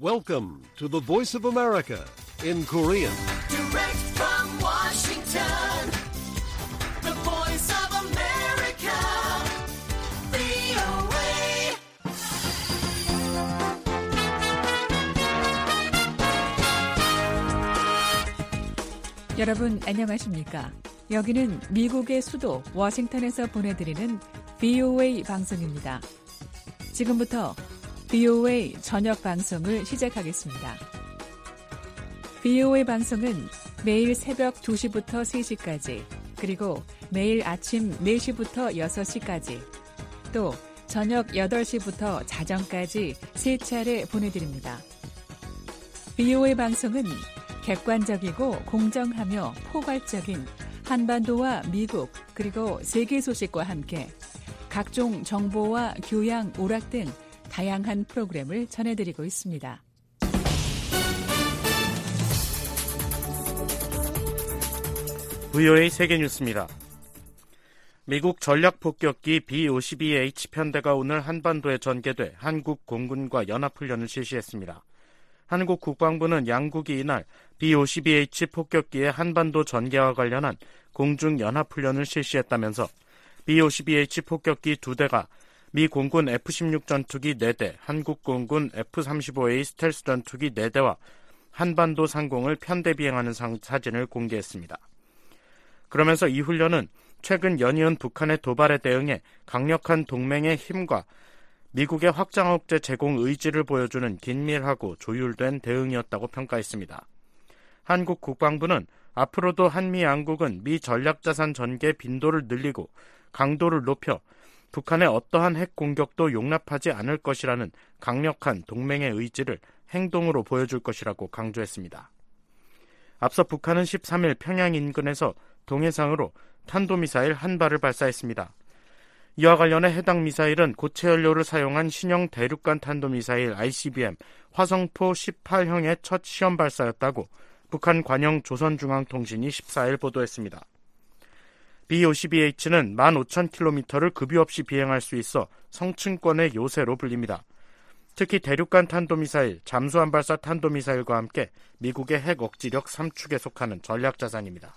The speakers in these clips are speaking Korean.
Welcome to the Voice of America in Korean. Direct from Washington, the Voice of America, VOA. 여러분 안녕하십니까? 여기는 미국의 수도 워싱턴에서 보내드리는 VOA 방송입니다. 지금부터 VOA 저녁 방송을 시작하겠습니다. VOA 방송은 매일 새벽 2시부터 3시까지, 그리고 매일 아침 4시부터 6시까지, 또 저녁 8시부터 자정까지 3차례 보내드립니다. VOA 방송은 객관적이고 공정하며 포괄적인 한반도와 미국 그리고 세계 소식과 함께 각종 정보와 교양, 오락 등 다양한 프로그램을 전해드리고 있습니다. VOA 세계뉴스입니다. 미국 전략폭격기 B-52H 편대가 오늘 한반도에 전개돼 한국 공군과 연합훈련을 실시했습니다. 한국 국방부는 양국이 이날 B-52H 폭격기의 한반도 전개와 관련한 공중연합훈련을 실시했다면서 B-52H 폭격기 2대가 미 공군 F-16 전투기 4대, 한국 공군 F-35A 스텔스 전투기 4대와 한반도 상공을 편대 비행하는 사진을 공개했습니다. 그러면서 이 훈련은 최근 연이은 북한의 도발에 대응해 강력한 동맹의 힘과 미국의 확장 억제 제공 의지를 보여주는 긴밀하고 조율된 대응이었다고 평가했습니다. 한국 국방부는 앞으로도 한미 양국은 미 전략자산 전개 빈도를 늘리고 강도를 높여 북한의 어떠한 핵 공격도 용납하지 않을 것이라는 강력한 동맹의 의지를 행동으로 보여줄 것이라고 강조했습니다. 앞서 북한은 13일 평양 인근에서 동해상으로 탄도미사일 한 발을 발사했습니다. 이와 관련해 해당 미사일은 고체 연료를 사용한 신형 대륙간 탄도미사일 ICBM 화성포 18형의 첫 시험 발사였다고 북한 관영 조선중앙통신이 14일 보도했습니다. B-52H는 15,000km를 급유 없이 비행할 수 있어 성층권의 요새로 불립니다. 특히 대륙간 탄도미사일, 잠수함 발사 탄도미사일과 함께 미국의 핵 억지력 3축에 속하는 전략자산입니다.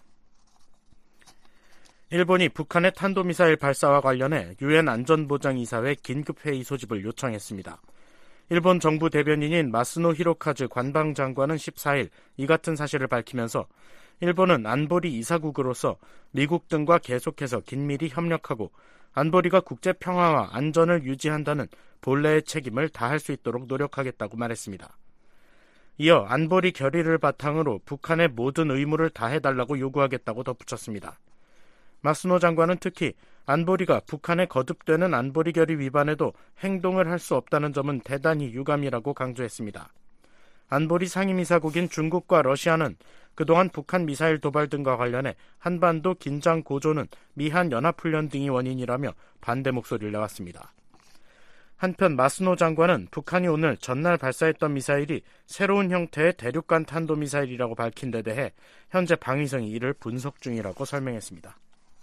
일본이 북한의 탄도미사일 발사와 관련해 유엔 안전보장이사회 긴급회의 소집을 요청했습니다. 일본 정부 대변인인 마스노 히로카즈 관방장관은 14일 이 같은 사실을 밝히면서 일본은 안보리 이사국으로서 미국 등과 계속해서 긴밀히 협력하고 안보리가 국제 평화와 안전을 유지한다는 본래의 책임을 다할 수 있도록 노력하겠다고 말했습니다. 이어 안보리 결의를 바탕으로 북한의 모든 의무를 다해달라고 요구하겠다고 덧붙였습니다. 마스노 장관은 특히 안보리가 북한의 거듭되는 안보리 결의 위반에도 행동을 할 수 없다는 점은 대단히 유감이라고 강조했습니다. 안보리 상임이사국인 중국과 러시아는 그동안 북한 미사일 도발 등과 관련해 한반도 긴장 고조는 미한 연합훈련 등이 원인이라며 반대 목소리를 내왔습니다. 한편 마스노 장관은 북한이 오늘 전날 발사했던 미사일이 새로운 형태의 대륙간 탄도미사일이라고 밝힌 데 대해 현재 방위성이 이를 분석 중이라고 설명했습니다.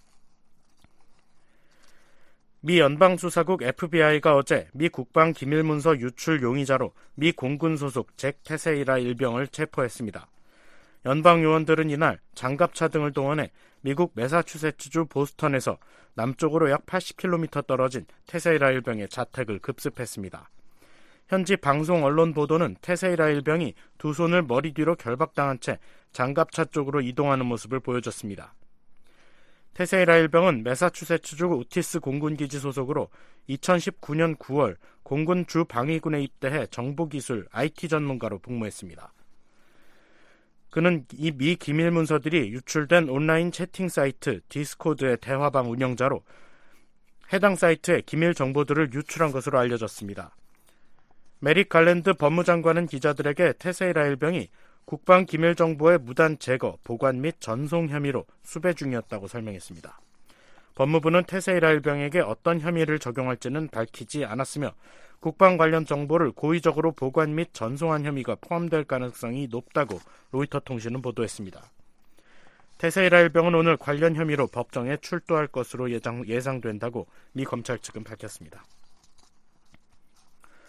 미 연방수사국 FBI가 어제 미 국방 기밀문서 유출 용의자로 미 공군 소속 잭 테세이라 일병을 체포했습니다. 연방 요원들은 이날 장갑차 등을 동원해 미국 매사추세츠주 보스턴에서 남쪽으로 약 80km 떨어진 테세이라 일병의 자택을 급습했습니다. 현지 방송 언론 보도는 테세이라 일병이 두 손을 머리 뒤로 결박당한 채 장갑차 쪽으로 이동하는 모습을 보여줬습니다. 테세이라 일병은 매사추세츠주 오티스 공군기지 소속으로 2019년 9월 공군 주방위군에 입대해 정보기술 IT 전문가로 복무했습니다. 그는 이 미 기밀문서들이 유출된 온라인 채팅 사이트 디스코드의 대화방 운영자로 해당 사이트에 기밀 정보들을 유출한 것으로 알려졌습니다. 메릭 갈랜드 법무장관은 기자들에게 테세이라 일병이 국방 기밀 정보의 무단 제거, 보관 및 전송 혐의로 수배 중이었다고 설명했습니다. 법무부는 테세이라 일병에게 어떤 혐의를 적용할지는 밝히지 않았으며 국방 관련 정보를 고의적으로 보관 및 전송한 혐의가 포함될 가능성이 높다고 로이터 통신은 보도했습니다. 테세이라 일병은 오늘 관련 혐의로 법정에 출두할 것으로 예상된다고 미 검찰 측은 밝혔습니다.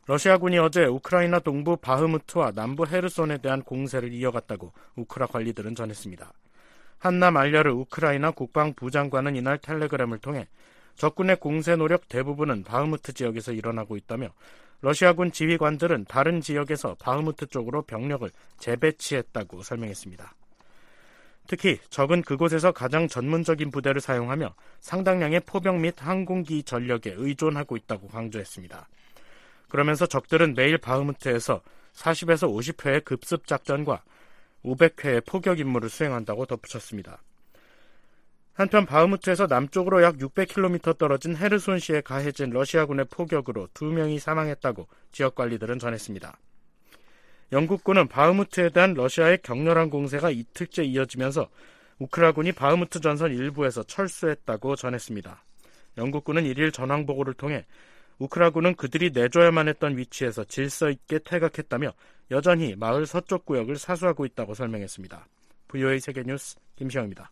러시아군이 어제 우크라이나 동부 바흐무트와 남부 헤르손에 대한 공세를 이어갔다고 우크라 관리들은 전했습니다. 한남 알려르 우크라이나 국방부 장관은 이날 텔레그램을 통해 적군의 공세 노력 대부분은 바흐무트 지역에서 일어나고 있다며 러시아군 지휘관들은 다른 지역에서 바흐무트 쪽으로 병력을 재배치했다고 설명했습니다. 특히 적은 그곳에서 가장 전문적인 부대를 사용하며 상당량의 포병 및 항공기 전력에 의존하고 있다고 강조했습니다. 그러면서 적들은 매일 바흐무트에서 40에서 50회의 급습 작전과 500회의 포격 임무를 수행한다고 덧붙였습니다. 한편 바흐무트에서 남쪽으로 약 600km 떨어진 헤르손시에 가해진 러시아군의 포격으로 2명이 사망했다고 지역 관리들은 전했습니다. 영국군은 바흐무트에 대한 러시아의 격렬한 공세가 이틀째 이어지면서 우크라군이 바흐무트 전선 일부에서 철수했다고 전했습니다. 영국군은 1일 전황보고를 통해 우크라군은 그들이 내줘야만 했던 위치에서 질서 있게 퇴각했다며 여전히 마을 서쪽 구역을 사수하고 있다고 설명했습니다. VOA 세계뉴스 김시영입니다.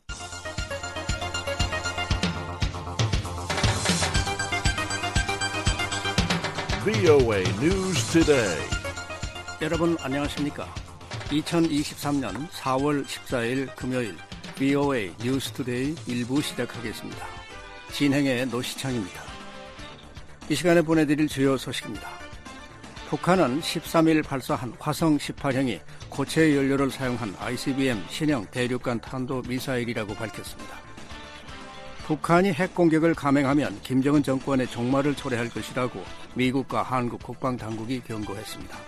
VOA News Today. 여러분 안녕하십니까? 2023년 4월 14일 금요일 VOA 뉴스 투데이 1부 시작하겠습니다. 진행의 노시창입니다. 이 시간에 보내드릴 주요 소식입니다. 북한은 13일 발사한 화성 18형이 고체 연료를 사용한 ICBM 신형 대륙간 탄도 미사일이라고 밝혔습니다. 북한이 핵 공격을 감행하면 김정은 정권의 종말을 초래할 것이라고 미국과 한국 국방당국이 경고했습니다.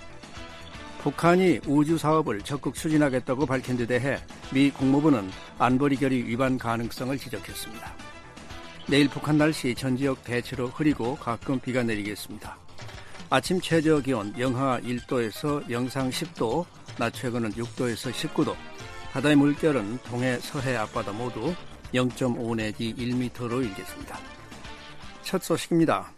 북한이 우주 사업을 적극 추진하겠다고 밝힌 데 대해 미 국무부는 안보리 결의 위반 가능성을 지적했습니다. 내일 북한 날씨 전 지역 대체로 흐리고 가끔 비가 내리겠습니다. 아침 최저 기온 영하 1도에서 영상 10도, 낮 최고는 6도에서 19도, 바다의 물결은 동해, 서해 앞바다 모두 0.5 내지 1m로 일겠습니다. 첫 소식입니다.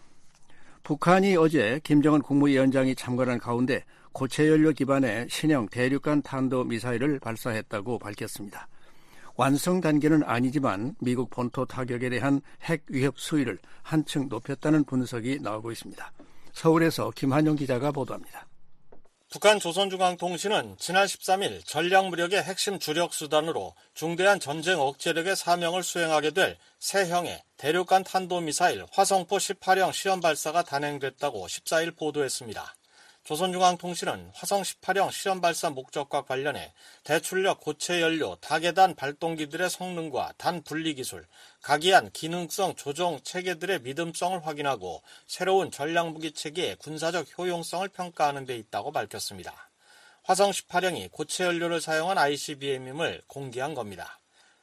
북한이 어제 김정은 국무위원장이 참관한 가운데 고체연료 기반의 신형 대륙간 탄도미사일을 발사했다고 밝혔습니다. 완성 단계는 아니지만 미국 본토 타격에 대한 핵 위협 수위를 한층 높였다는 분석이 나오고 있습니다. 서울에서 김한용 기자가 보도합니다. 북한 조선중앙통신은 지난 13일 전략무력의 핵심 주력 수단으로 중대한 전쟁 억제력의 사명을 수행하게 될 새형의 대륙간 탄도미사일 화성포 18형 시험 발사가 단행됐다고 14일 보도했습니다. 조선중앙통신은 화성 18형 시험 발사 목적과 관련해 대출력 고체 연료 다계단 발동기들의 성능과 단 분리 기술, 각이한 기능성 조종 체계들의 믿음성을 확인하고 새로운 전략무기 체계의 군사적 효용성을 평가하는 데 있다고 밝혔습니다. 화성 18형이 고체 연료를 사용한 ICBM임을 공개한 겁니다.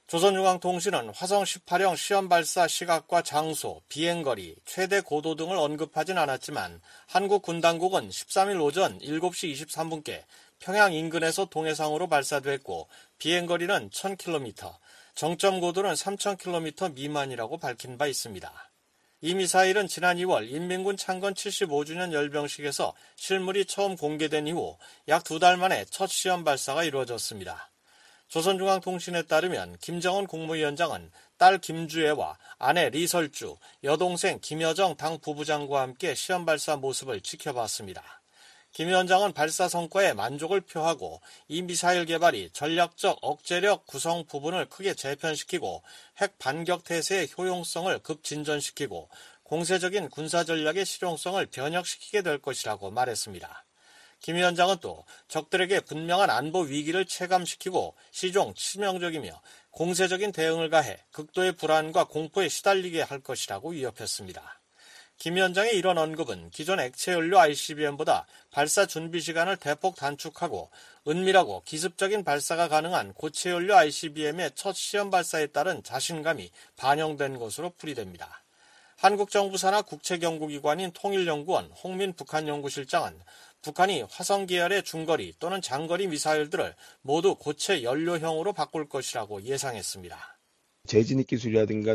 조선중앙통신은 화성 18형 시험 발사 시각과 장소, 비행거리, 최대 고도 등을 언급하진 않았지만 한국 군 당국은 13일 오전 7시 23분께 평양 인근에서 동해상으로 발사됐고 비행거리는 1000km, 정점 고도는 3000km 미만이라고 밝힌 바 있습니다. 이 미사일은 지난 2월 인민군 창건 75주년 열병식에서 실물이 처음 공개된 이후 약 2달 만에 첫 시험 발사가 이루어졌습니다. 조선중앙통신에 따르면 김정은 국무위원장은 딸 김주애와 아내 리설주, 여동생 김여정 당 부부장과 함께 시험 발사 모습을 지켜봤습니다. 김 위원장은 발사 성과에 만족을 표하고 이 미사일 개발이 전략적 억제력 구성 부분을 크게 재편시키고 핵 반격 태세의 효용성을 급진전시키고 공세적인 군사 전략의 실용성을 변혁시키게 될 것이라고 말했습니다. 김 위원장은 또 적들에게 분명한 안보 위기를 체감시키고 시종 치명적이며 공세적인 대응을 가해 극도의 불안과 공포에 시달리게 할 것이라고 위협했습니다. 김 위원장의 이런 언급은 기존 액체연료 ICBM보다 발사 준비 시간을 대폭 단축하고 은밀하고 기습적인 발사가 가능한 고체연료 ICBM의 첫 시험 발사에 따른 자신감이 반영된 것으로 풀이됩니다. 한국 정부 산하 국책연구기관인 통일연구원 홍민 북한연구실장은 북한이 화성 계열의 중거리 또는 장거리 미사일들을 모두 고체 연료형으로 바꿀 것이라고 예상했습니다. 재진입 기술이라든가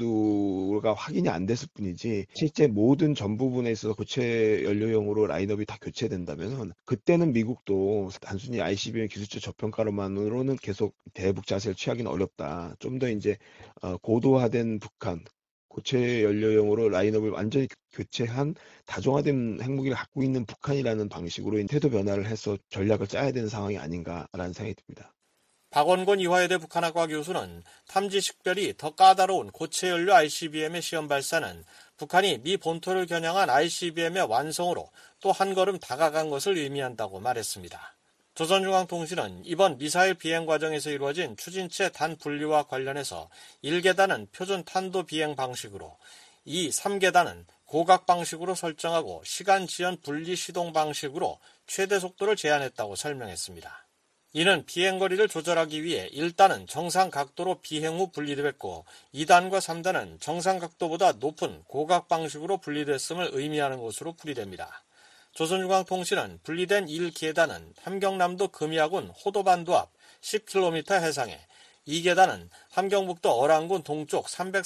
다탄두가 확인이 안 됐을 뿐이지 실제 모든 전 부분에 있어서 고체 연료형으로 라인업이 다 교체된다면 그때는 미국도 단순히 ICBM 기술적 저평가로만으로는 계속 대북 자세를 취하기는 어렵다. 좀 더 이제 고도화된 북한 고체 연료용으로 라인업을 완전히 교체한 다종화된 핵무기를 갖고 있는 북한이라는 방식으로 태도 변화를 해서 전략을 짜야 되는 상황이 아닌가라는 생각이 듭니다. 박원곤 이화여대 북한학과 교수는 탐지 식별이 더 까다로운 고체 연료 ICBM의 시험 발사는 북한이 미 본토를 겨냥한 ICBM의 완성으로 또 한 걸음 다가간 것을 의미한다고 말했습니다. 조선중앙통신은 이번 미사일 비행 과정에서 이루어진 추진체 단 분리와 관련해서 1계단은 표준 탄도 비행 방식으로 2, 3계단은 고각 방식으로 설정하고 시간 지연 분리 시동 방식으로 최대 속도를 제한했다고 설명했습니다. 이는 비행거리를 조절하기 위해 1단은 정상 각도로 비행 후 분리됐고 2단과 3단은 정상 각도보다 높은 고각 방식으로 분리됐음을 의미하는 것으로 풀이됩니다. 조선중앙통신은 분리된 1계단은 함경남도 금야군 호도반도 앞 10km 해상에 2계단은 함경북도 어랑군 동쪽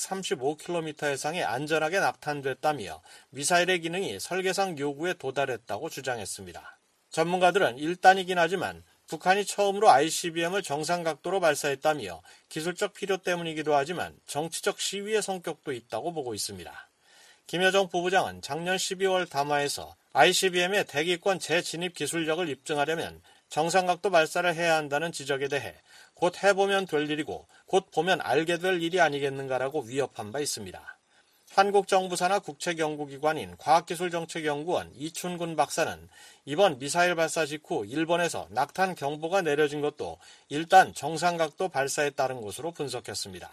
335km 해상에 안전하게 낙탄됐다며 미사일의 기능이 설계상 요구에 도달했다고 주장했습니다. 전문가들은 1단이긴 하지만 북한이 처음으로 ICBM을 정상 각도로 발사했다며 기술적 필요 때문이기도 하지만 정치적 시위의 성격도 있다고 보고 있습니다. 김여정 부부장은 작년 12월 담화에서 ICBM의 대기권 재진입 기술력을 입증하려면 정상각도 발사를 해야 한다는 지적에 대해 곧 해보면 될 일이고 곧 보면 알게 될 일이 아니겠는가라고 위협한 바 있습니다. 한국 정부 산하 국책연구기관인 과학기술정책연구원 이춘근 박사는 이번 미사일 발사 직후 일본에서 낙탄 경보가 내려진 것도 일단 정상각도 발사에 따른 것으로 분석했습니다.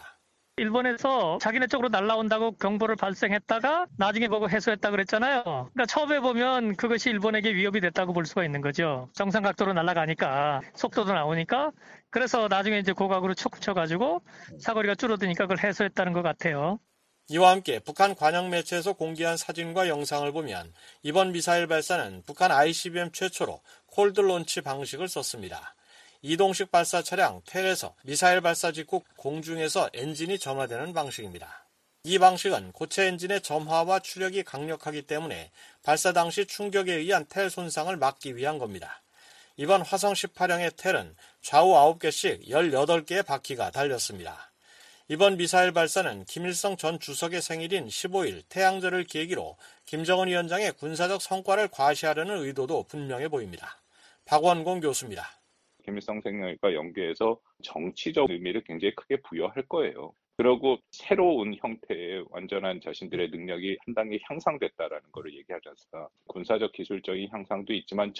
일본에서 자기네 쪽으로 날아온다고 경보를 발생했다가 나중에 보고 해소했다 그랬잖아요. 그러니까 처음에 보면 그것이 일본에게 위협이 됐다고 볼 수가 있는 거죠. 정상 각도로 날아가니까 속도도 나오니까 그래서 나중에 이제 고각으로 촉 붙여가지고 사거리가 줄어드니까 그걸 해소했다는 것 같아요. 이와 함께 북한 관영 매체에서 공개한 사진과 영상을 보면 이번 미사일 발사는 북한 ICBM 최초로 콜드 론치 방식을 썼습니다. 이동식 발사 차량 텔에서 미사일 발사 직후 공중에서 엔진이 점화되는 방식입니다. 이 방식은 고체 엔진의 점화와 추력이 강력하기 때문에 발사 당시 충격에 의한 텔 손상을 막기 위한 겁니다. 이번 화성 18형의 텔은 좌우 9개씩 18개의 바퀴가 달렸습니다. 이번 미사일 발사는 김일성 전 주석의 생일인 15일 태양절을 계기로 김정은 위원장의 군사적 성과를 과시하려는 의도도 분명해 보입니다. 박원공 교수입니다. 김일성 생일과 연계해서 정치적 의미를 굉장히 크게 부여할 거예요. 그리고 새로운 형태의 완전한 자신들의 능력이 한 단계 향상됐다라는 것을 얘기하지 않습니까? 군사적 기술적인 향상도 있지만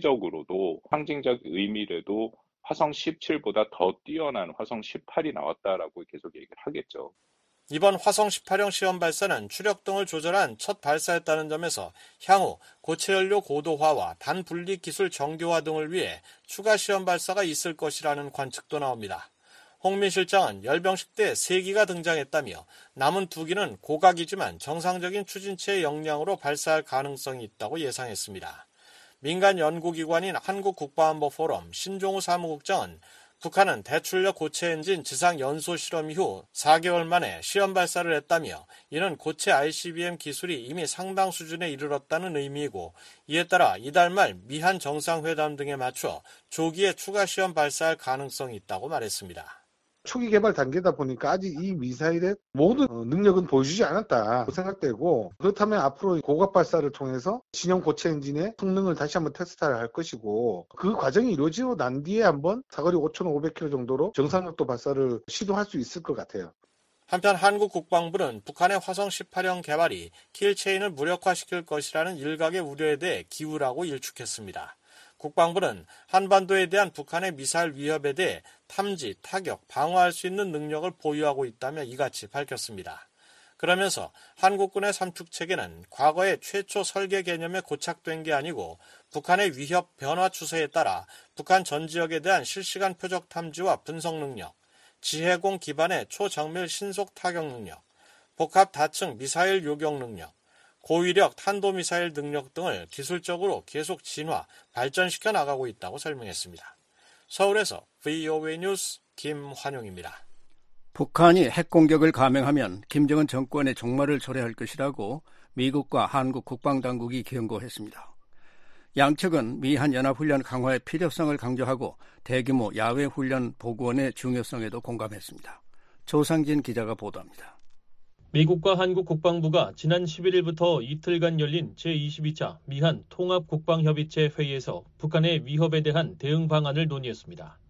정치적으로도 상징적 의미라도 화성 17보다 더 뛰어난 화성 18이 나왔다라고 계속 얘기를 하겠죠. 이번 화성 18형 시험 발사는 추력 등을 조절한 첫 발사였다는 점에서 향후 고체 연료 고도화와 단분리 기술 정교화 등을 위해 추가 시험 발사가 있을 것이라는 관측도 나옵니다. 홍민 실장은 열병식 때 3기가 등장했다며 남은 2기는 고각이지만 정상적인 추진체의 역량으로 발사할 가능성이 있다고 예상했습니다. 민간 연구기관인 한국국방안보포럼 신종우 사무국장은 북한은 대출력 고체 엔진 지상 연소 실험 이후 4개월 만에 시험 발사를 했다며 이는 고체 ICBM 기술이 이미 상당 수준에 이르렀다는 의미이고 이에 따라 이달 말 미한 정상회담 등에 맞춰 조기에 추가 시험 발사할 가능성이 있다고 말했습니다. 초기 개발 단계다 보니까 아직 이 미사일의 모든 능력은 보여주지 않았다고 생각되고 그렇다면 앞으로 고각 발사를 통해서 신형 고체 엔진의 성능을 다시 한번 테스트를 할 것이고 그 과정이 이루어지고 난 뒤에 한번 사거리 5,500km 정도로 정상각도 발사를 시도할 수 있을 것 같아요. 한편 한국 국방부는 북한의 화성 18형 개발이 킬체인을 무력화시킬 것이라는 일각의 우려에 대해 기우라고 일축했습니다. 국방부는 한반도에 대한 북한의 미사일 위협에 대해 탐지, 타격, 방어할 수 있는 능력을 보유하고 있다며 이같이 밝혔습니다. 그러면서 한국군의 삼축체계는 과거의 최초 설계 개념에 고착된 게 아니고 북한의 위협 변화 추세에 따라 북한 전 지역에 대한 실시간 표적 탐지와 분석 능력, 지해공 기반의 초정밀 신속 타격 능력, 복합 다층 미사일 요격 능력, 고위력 탄도미사일 능력 등을 기술적으로 계속 진화, 발전시켜 나가고 있다고 설명했습니다. 서울에서 VOA 뉴스 김환용입니다. 북한이 핵공격을 감행하면 김정은 정권의 종말을 초래할 것이라고 미국과 한국 국방당국이 경고했습니다. 양측은 미한 연합훈련 강화의 필요성을 강조하고 대규모 야외훈련 보건의 중요성에도 공감했습니다. 조상진 기자가 보도합니다. 미국과 한국 국방부가 지난 11일부터 이틀간 열린 제22차 미한 통합국방협의체 회의에서 북한의 위협에 대한 대응 방안을 논의했습니다.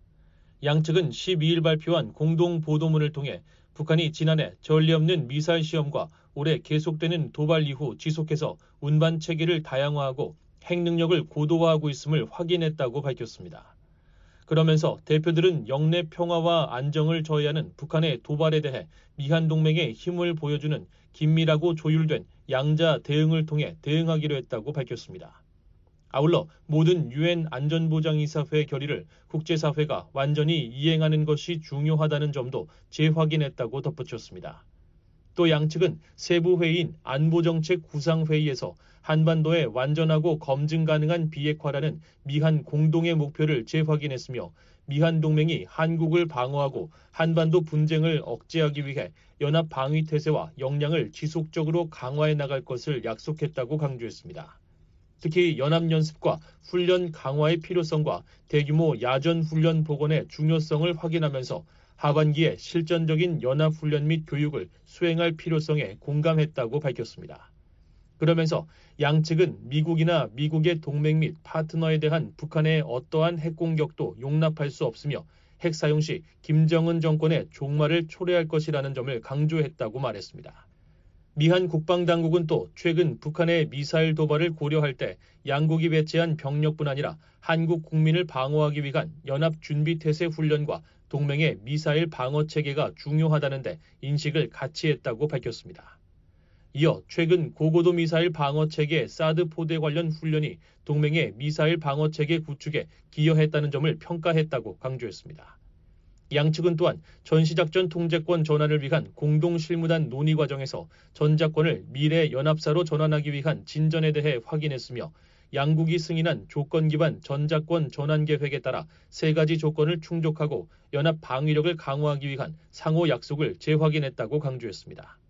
양측은 12일 발표한 공동보도문을 통해 북한이 지난해 전례 없는 미사일 시험과 올해 계속되는 도발 이후 지속해서 운반 체계를 다양화하고 핵 능력을 고도화하고 있음을 확인했다고 밝혔습니다. 그러면서 대표들은 영내 평화와 안정을 저해하는 북한의 도발에 대해 미한 동맹의 힘을 보여주는 긴밀하고 조율된 양자 대응을 통해 대응하기로 했다고 밝혔습니다. 아울러 모든 유엔 안전보장이사회 결의를 국제사회가 완전히 이행하는 것이 중요하다는 점도 재확인했다고 덧붙였습니다. 또 양측은 세부회의인 안보정책구상회의에서 한반도의 완전하고 검증 가능한 비핵화라는 미한 공동의 목표를 재확인했으며 미한 동맹이 한국을 방어하고 한반도 분쟁을 억제하기 위해 연합 방위 태세와 역량을 지속적으로 강화해 나갈 것을 약속했다고 강조했습니다. 특히 연합연습과 훈련 강화의 필요성과 대규모 야전훈련 복원의 중요성을 확인하면서 하반기에 실전적인 연합훈련 및 교육을 수행할 필요성에 공감했다고 밝혔습니다. 그러면서 양측은 미국이나 미국의 동맹 및 파트너에 대한 북한의 어떠한 핵공격도 용납할 수 없으며 핵 사용 시 김정은 정권의 종말을 초래할 것이라는 점을 강조했다고 말했습니다. 미한 국방당국은 또 최근 북한의 미사일 도발을 고려할 때 양국이 배치한 병력뿐 아니라 한국 국민을 방어하기 위한 연합준비태세 훈련과 동맹의 미사일 방어체계가 중요하다는데 인식을 같이 했다고 밝혔습니다. 이어 최근 고고도 미사일 방어체계 사드 포대 관련 훈련이 동맹의 미사일 방어체계 구축에 기여했다는 점을 평가했다고 강조했습니다. 양측은 또한 전시작전 통제권 전환을 위한 공동실무단 논의 과정에서 전작권을 미래 연합사로 전환하기 위한 진전에 대해 확인했으며 양국이 승인한 조건 기반 전작권 전환 계획에 따라 3가지 조건을 충족하고 연합 방위력을 강화하기 위한 상호 약속을 재확인했다고 강조했습니다.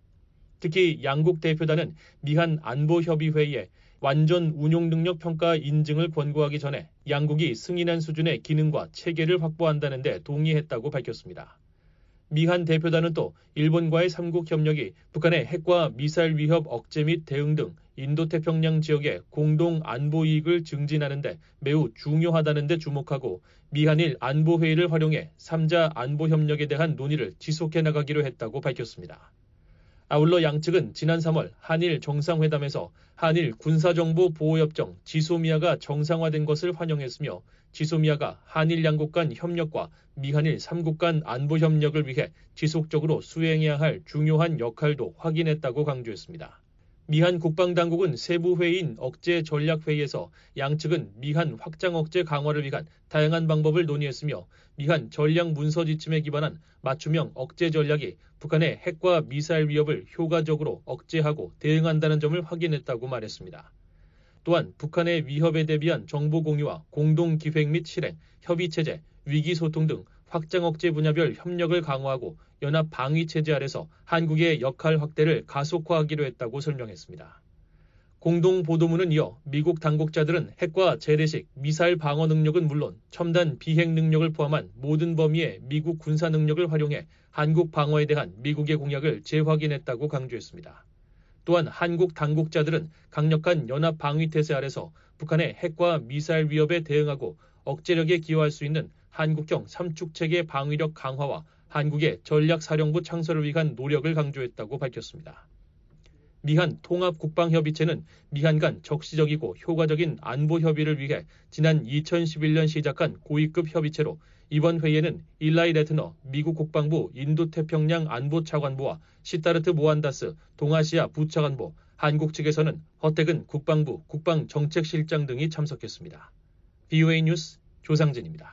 특히 양국 대표단은 미한 안보협의회의에 완전 운용능력 평가 인증을 권고하기 전에 양국이 승인한 수준의 기능과 체계를 확보한다는 데 동의했다고 밝혔습니다. 미한 대표단은 또 일본과의 3국 협력이 북한의 핵과 미사일 위협 억제 및 대응 등 인도태평양 지역의 공동 안보 이익을 증진하는 데 매우 중요하다는 데 주목하고 미한일 안보회의를 활용해 3자 안보협력에 대한 논의를 지속해 나가기로 했다고 밝혔습니다. 아울러 양측은 지난 3월 한일 정상회담에서 한일 군사정보보호협정 지소미아가 정상화된 것을 환영했으며 지소미아가 한일 양국 간 협력과 미한일 3국 간 안보협력을 위해 지속적으로 수행해야 할 중요한 역할도 확인했다고 강조했습니다. 미한 국방당국은 세부회의인 억제전략회의에서 양측은 미한 확장 억제 강화를 위한 다양한 방법을 논의했으며 미한 전략 문서 지침에 기반한 맞춤형 억제 전략이 북한의 핵과 미사일 위협을 효과적으로 억제하고 대응한다는 점을 확인했다고 말했습니다. 또한 북한의 위협에 대비한 정보 공유와 공동 기획 및 실행, 협의체제, 위기소통 등 확장 억제 분야별 협력을 강화하고 연합 방위체제 아래서 한국의 역할 확대를 가속화하기로 했다고 설명했습니다. 공동 보도문은 이어 미국 당국자들은 핵과 재래식, 미사일 방어 능력은 물론 첨단 비핵 능력을 포함한 모든 범위의 미국 군사 능력을 활용해 한국 방어에 대한 미국의 공약을 재확인했다고 강조했습니다. 또한 한국 당국자들은 강력한 연합 방위태세 아래서 북한의 핵과 미사일 위협에 대응하고 억제력에 기여할 수 있는 한국형 3축체계 방위력 강화와 한국의 전략사령부 창설을 위한 노력을 강조했다고 밝혔습니다. 미한 통합국방협의체는 미한 간 적시적이고 효과적인 안보협의를 위해 지난 2011년 시작한 고위급 협의체로 이번 회의에는 일라이 레트너 미국 국방부 인도태평양 안보차관보와 시타르트 모한다스 동아시아 부차관보, 한국 측에서는 허태근 국방부 국방정책실장 등이 참석했습니다. BOA 뉴스 조상진입니다.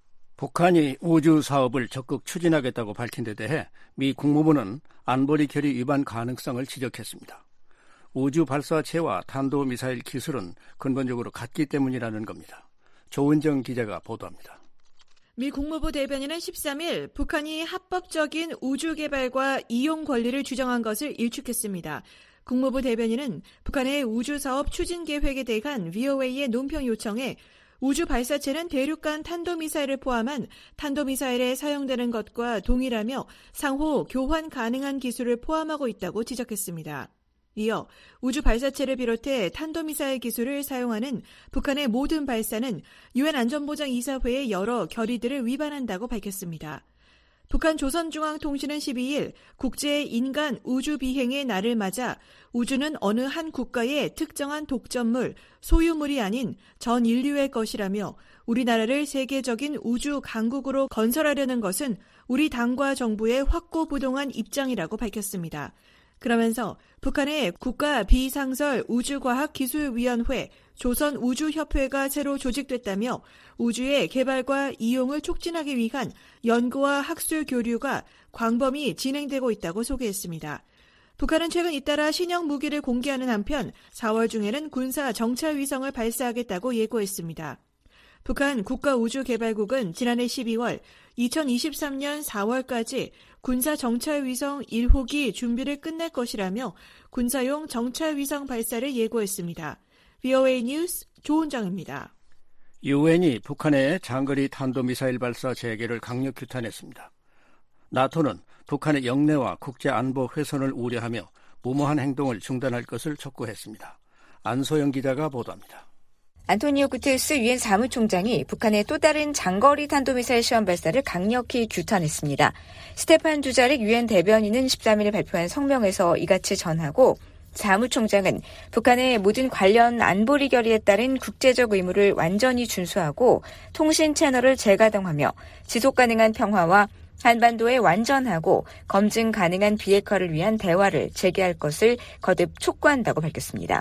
북한이 우주 사업을 적극 추진하겠다고 밝힌 데 대해 미 국무부는 안보리 결의 위반 가능성을 지적했습니다. 우주 발사체와 탄도미사일 기술은 근본적으로 같기 때문이라는 겁니다. 조은정 기자가 보도합니다. 미 국무부 대변인은 13일 북한이 합법적인 우주 개발과 이용 권리를 주장한 것을 일축했습니다. 국무부 대변인은 북한의 우주 사업 추진 계획에 대한 VOA의 논평 요청에 우주 발사체는 대륙간 탄도미사일을 포함한 탄도미사일에 사용되는 것과 동일하며 상호 교환 가능한 기술을 포함하고 있다고 지적했습니다. 이어 우주 발사체를 비롯해 탄도미사일 기술을 사용하는 북한의 모든 발사는 유엔 안전보장이사회의 여러 결의들을 위반한다고 밝혔습니다. 북한 조선중앙통신은 12일 국제 인간 우주 비행의 날을 맞아 우주는 어느 한 국가의 특정한 독점물, 소유물이 아닌 전 인류의 것이라며 우리나라를 세계적인 우주 강국으로 건설하려는 것은 우리 당과 정부의 확고부동한 입장이라고 밝혔습니다. 그러면서 북한의 국가비상설우주과학기술위원회 조선우주협회가 새로 조직됐다며 우주의 개발과 이용을 촉진하기 위한 연구와 학술 교류가 광범위 진행되고 있다고 소개했습니다. 북한은 최근 잇따라 신형 무기를 공개하는 한편 4월 중에는 군사 정찰위성을 발사하겠다고 예고했습니다. 북한 국가우주개발국은 지난해 12월 2023년 4월까지 군사 정찰위성 1호기 준비를 끝낼 것이라며 군사용 정찰위성 발사를 예고했습니다. VOA 뉴스 조은정입니다. 유엔이 북한의 장거리 탄도미사일 발사 재개를 강력 규탄했습니다. 나토는 북한의 영내와 국제안보 훼손을 우려하며 무모한 행동을 중단할 것을 촉구했습니다. 안소영 기자가 보도합니다. 안토니오 구테르스 유엔 사무총장이 북한의 또 다른 장거리 탄도미사일 시험 발사를 강력히 규탄했습니다. 스테판 두자릭 유엔 대변인은 13일 발표한 성명에서 이같이 전하고 사무총장은 북한의 모든 관련 안보리 결의에 따른 국제적 의무를 완전히 준수하고 통신 채널을 재가동하며 지속가능한 평화와 한반도의 완전하고 검증 가능한 비핵화를 위한 대화를 재개할 것을 거듭 촉구한다고 밝혔습니다.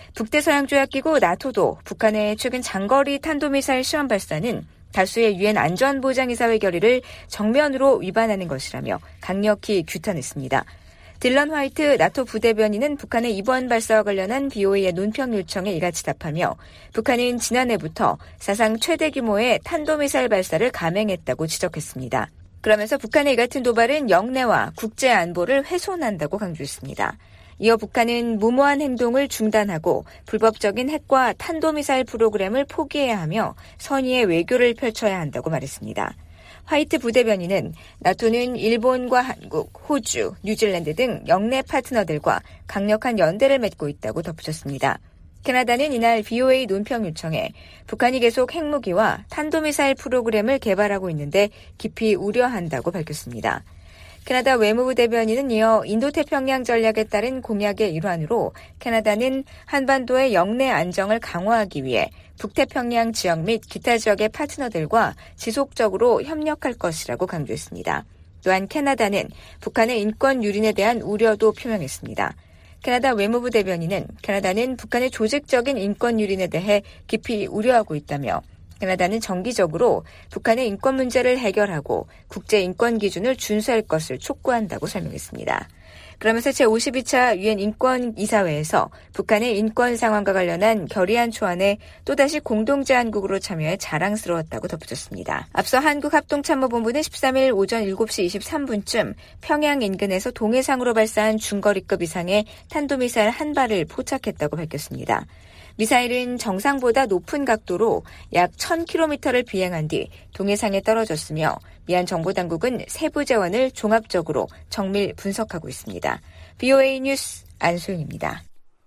북대서양조약기구 나토도 북한의 최근 장거리 탄도미사일 시험 발사는 다수의 유엔 안전보장이사회 결의를 정면으로 위반하는 것이라며 강력히 규탄했습니다. 딜런 화이트 나토 부대변인은 북한의 이번 발사와 관련한 BOA의 논평 요청에 이같이 답하며 북한은 지난해부터 사상 최대 규모의 탄도미사일 발사를 감행했다고 지적했습니다. 그러면서 북한의 이 같은 도발은 영내와 국제안보를 훼손한다고 강조했습니다. 이어 북한은 무모한 행동을 중단하고 불법적인 핵과 탄도미사일 프로그램을 포기해야 하며 선의의 외교를 펼쳐야 한다고 말했습니다. 화이트 부대변인은 나토는 일본과 한국, 호주, 뉴질랜드 등 영내 파트너들과 강력한 연대를 맺고 있다고 덧붙였습니다. 캐나다는 이날 BOA 논평 요청에 북한이 계속 핵무기와 탄도미사일 프로그램을 개발하고 있는데 깊이 우려한다고 밝혔습니다. 캐나다 외무부 대변인은 이어 인도태평양 전략에 따른 공약의 일환으로 캐나다는 한반도의 영내 안정을 강화하기 위해 북태평양 지역 및 기타 지역의 파트너들과 지속적으로 협력할 것이라고 강조했습니다. 또한 캐나다는 북한의 인권 유린에 대한 우려도 표명했습니다. 캐나다 외무부 대변인은 캐나다는 북한의 조직적인 인권 유린에 대해 깊이 우려하고 있다며 캐나다는 정기적으로 북한의 인권 문제를 해결하고 국제 인권 기준을 준수할 것을 촉구한다고 설명했습니다. 그러면서 제52차 유엔 인권이사회에서 북한의 인권 상황과 관련한 결의안 초안에 또다시 공동제안국으로 참여해 자랑스러웠다고 덧붙였습니다. 앞서 한국합동참모본부는 13일 오전 7시 23분쯤 평양 인근에서 동해상으로 발사한 중거리급 이상의 탄도미사일 한 발을 포착했다고 밝혔습니다. 미사일은 정상보다 높은 각도로 약 1000km를 비행한 뒤 동해상에 떨어졌으며 미얀 정보당국은 세부 재원을 종합적으로 정밀 분석하고 있습니다. BOA 뉴스 안소영입니다.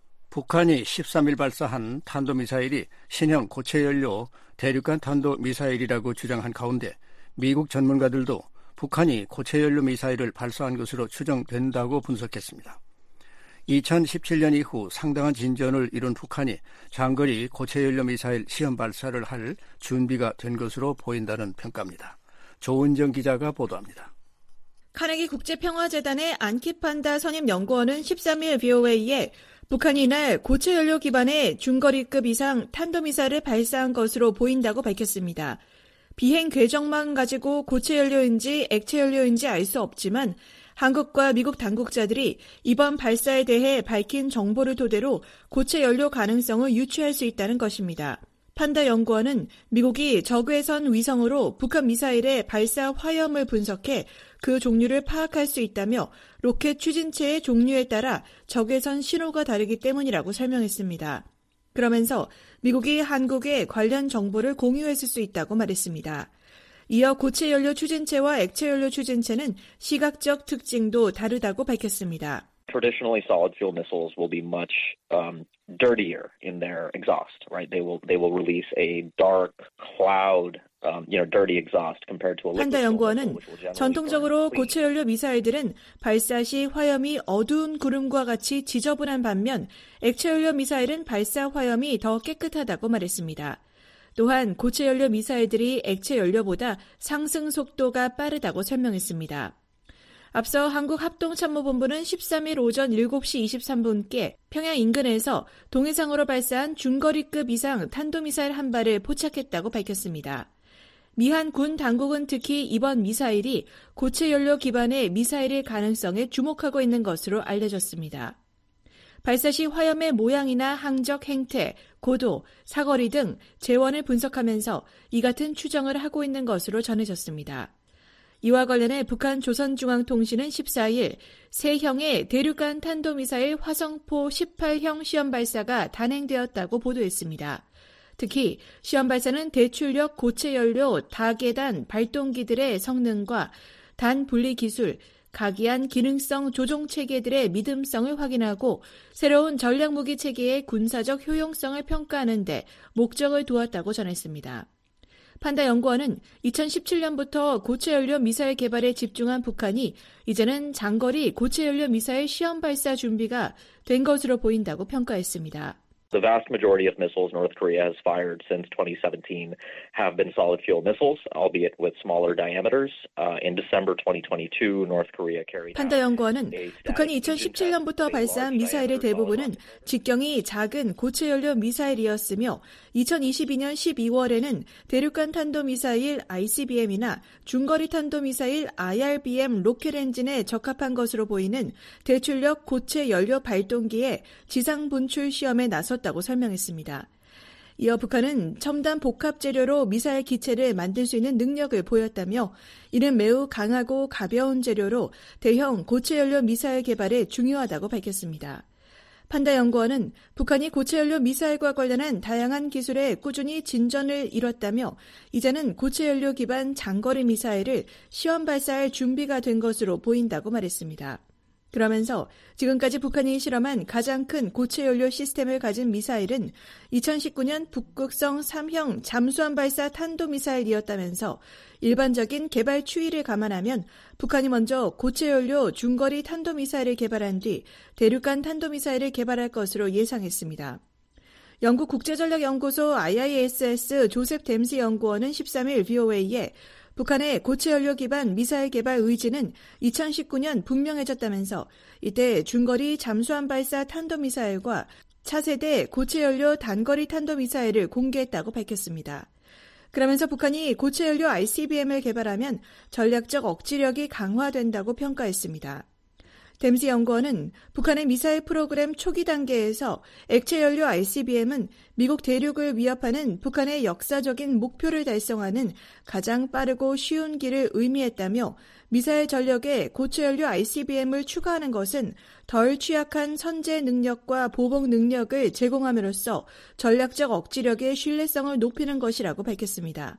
북한이 13일 발사한 탄도미사일이 신형 고체연료 대륙간 탄도미사일이라고 주장한 가운데 미국 전문가들도 북한이 고체연료 미사일을 발사한 것으로 추정된다고 분석했습니다. 2017년 이후 상당한 진전을 이룬 북한이 장거리 고체연료 미사일 시험 발사를 할 준비가 된 것으로 보인다는 평가입니다. 조은정 기자가 보도합니다. 카네기 국제평화재단의 안키판다 선임연구원은 13일 BOA에 북한이 이날 고체연료 기반의 중거리급 이상 탄도미사일을 발사한 것으로 보인다고 밝혔습니다. 비행 궤적만 가지고 고체연료인지 액체연료인지 알 수 없지만 한국과 미국 당국자들이 이번 발사에 대해 밝힌 정보를 토대로 고체 연료 가능성을 유추할 수 있다는 것입니다. 판다 연구원은 미국이 적외선 위성으로 북한 미사일의 발사 화염을 분석해 그 종류를 파악할 수 있다며 로켓 추진체의 종류에 따라 적외선 신호가 다르기 때문이라고 설명했습니다. 그러면서 미국이 한국에 관련 정보를 공유했을 수 있다고 말했습니다. 이어 고체 연료 추진체와 액체 연료 추진체는 시각적 특징도 다르다고 밝혔습니다. Traditionally, solid fuel missiles will be much dirtier in their exhaust, right? They will release a dark cloud, dirty exhaust compared to a liquid 판다 fuel 연구원은 missile, which will generally 전통적으로 burn clean. 고체 연료 미사일들은 발사 시 화염이 어두운 구름과 같이 지저분한 반면 액체 연료 미사일은 발사 화염이 더 깨끗하다고 말했습니다. 또한 고체 연료 미사일들이 액체 연료보다 상승 속도가 빠르다고 설명했습니다. 앞서 한국합동참모본부는 13일 오전 7시 23분께 평양 인근에서 동해상으로 발사한 중거리급 이상 탄도미사일 한 발을 포착했다고 밝혔습니다. 미한 군 당국은 특히 이번 미사일이 고체 연료 기반의 미사일일 가능성에 주목하고 있는 것으로 알려졌습니다. 발사 시 화염의 모양이나 항적 행태, 고도, 사거리 등 재원을 분석하면서 이 같은 추정을 하고 있는 것으로 전해졌습니다. 이와 관련해 북한 조선중앙통신은 14일 세 형의 대륙간 탄도미사일 화성포 18형 시험 발사가 단행되었다고 보도했습니다. 특히 시험 발사는 대출력 고체 연료 다계단 발동기들의 성능과 단 분리 기술, 각이한 기능성 조종 체계들의 믿음성을 확인하고 새로운 전략무기 체계의 군사적 효용성을 평가하는 데 목적을 두었다고 전했습니다. 판다 연구원은 2017년부터 고체연료 미사일 개발에 집중한 북한이 이제는 장거리 고체연료 미사일 시험 발사 준비가 된 것으로 보인다고 평가했습니다. The vast majority of missiles North Korea has fired since 2017 have been solid fuel missiles, albeit with smaller diameters. In December 2022, North Korea carried out 판다 연구원은 북한이 2017년부터 발사한 미사일의 대부분은 직경이 작은 고체연료 미사일이었으며 2022년 12월에는 대륙간 탄도미사일 ICBM이나 중거리 탄도미사일 IRBM 로켓 엔진에 적합한 것으로 보이는 대출력 고체 연료 발동기의 지상 분출 시험에 나섰다고 설명했습니다. 이어 북한은 첨단 복합 재료로 미사일 기체를 만들 수 있는 능력을 보였다며 이는 매우 강하고 가벼운 재료로 대형 고체 연료 미사일 개발에 중요하다고 밝혔습니다. 판다 연구원은 북한이 고체연료 미사일과 관련한 다양한 기술에 꾸준히 진전을 이뤘다며 이제는 고체연료 기반 장거리 미사일을 시험 발사할 준비가 된 것으로 보인다고 말했습니다. 그러면서 지금까지 북한이 실험한 가장 큰 고체연료 시스템을 가진 미사일은 2019년 북극성 3형 잠수함 발사 탄도미사일이었다면서 일반적인 개발 추이를 감안하면 북한이 먼저 고체연료 중거리 탄도미사일을 개발한 뒤 대륙간 탄도미사일을 개발할 것으로 예상했습니다. 영국 국제전략연구소 IISS 조셉 댐시 연구원은 13일 VOA에 북한의 고체연료 기반 미사일 개발 의지는 2019년 분명해졌다면서 이때 중거리 잠수함 발사 탄도미사일과 차세대 고체연료 단거리 탄도미사일을 공개했다고 밝혔습니다. 그러면서 북한이 고체연료 ICBM을 개발하면 전략적 억지력이 강화된다고 평가했습니다. 댐시 연구원은 북한의 미사일 프로그램 초기 단계에서 액체연료 ICBM은 미국 대륙을 위협하는 북한의 역사적인 목표를 달성하는 가장 빠르고 쉬운 길을 의미했다며 미사일 전력에 고체연료 ICBM을 추가하는 것은 덜 취약한 선제 능력과 보복 능력을 제공함으로써 전략적 억지력의 신뢰성을 높이는 것이라고 밝혔습니다.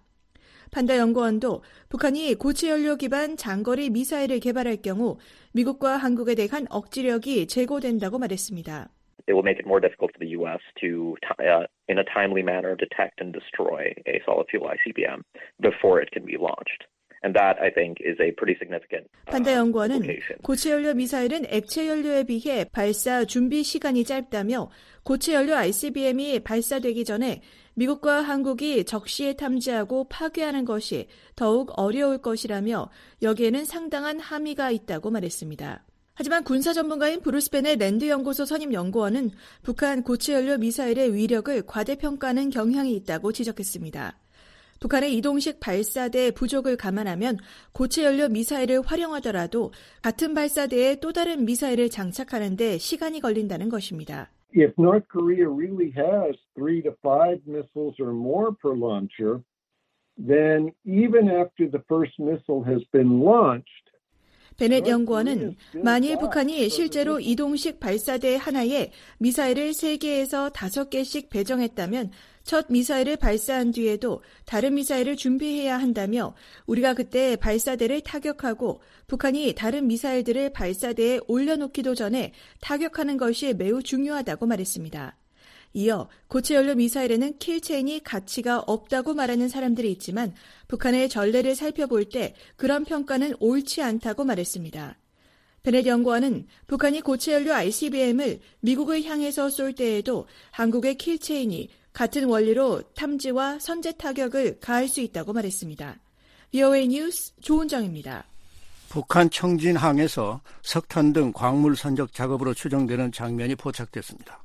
판다 연구원도 북한이 고체연료 기반 장거리 미사일을 개발할 경우 미국과 한국에 대한 억지력이 제고된다고 말했습니다. It will make it more difficult for the U.S. to, in a timely manner, detect and destroy a solid fuel ICBM before it can be launched. And that, I think, is a pretty significant 판다 연구원은 고체연료 미사일은 액체연료에 비해 발사 준비 시간이 짧다며 고체연료 ICBM이 발사되기 전에 미국과 한국이 적시에 탐지하고 파괴하는 것이 더욱 어려울 것이라며 여기에는 상당한 함의가 있다고 말했습니다. 하지만 군사 전문가인 브루스 벤의 랜드 연구소 선임 연구원은 북한 고체연료 미사일의 위력을 과대평가하는 경향이 있다고 지적했습니다. 북한의 이동식 발사대 부족을 감안하면 고체연료 미사일을 활용하더라도 같은 발사대에 또 다른 미사일을 장착하는 데 시간이 걸린다는 것입니다. If North Korea really has 3 to 5 missiles or more per launcher, then even after the first missile has been launched, 베넷 연구원은 만일 북한이 실제로 이동식 발사대 하나에 미사일을 3개에서 5개씩 배정했다면 첫 미사일을 발사한 뒤에도 다른 미사일을 준비해야 한다며 우리가 그때 발사대를 타격하고 북한이 다른 미사일들을 발사대에 올려놓기도 전에 타격하는 것이 매우 중요하다고 말했습니다. 이어 고체연료 미사일에는 킬체인이 가치가 없다고 말하는 사람들이 있지만 북한의 전례를 살펴볼 때 그런 평가는 옳지 않다고 말했습니다. 베넷 연구원은 북한이 고체연료 ICBM을 미국을 향해서 쏠 때에도 한국의 킬체인이 같은 원리로 탐지와 선제 타격을 가할 수 있다고 말했습니다. VOA 뉴스 조은정입니다. 북한 청진항에서 석탄 등 광물 선적 작업으로 추정되는 장면이 포착됐습니다.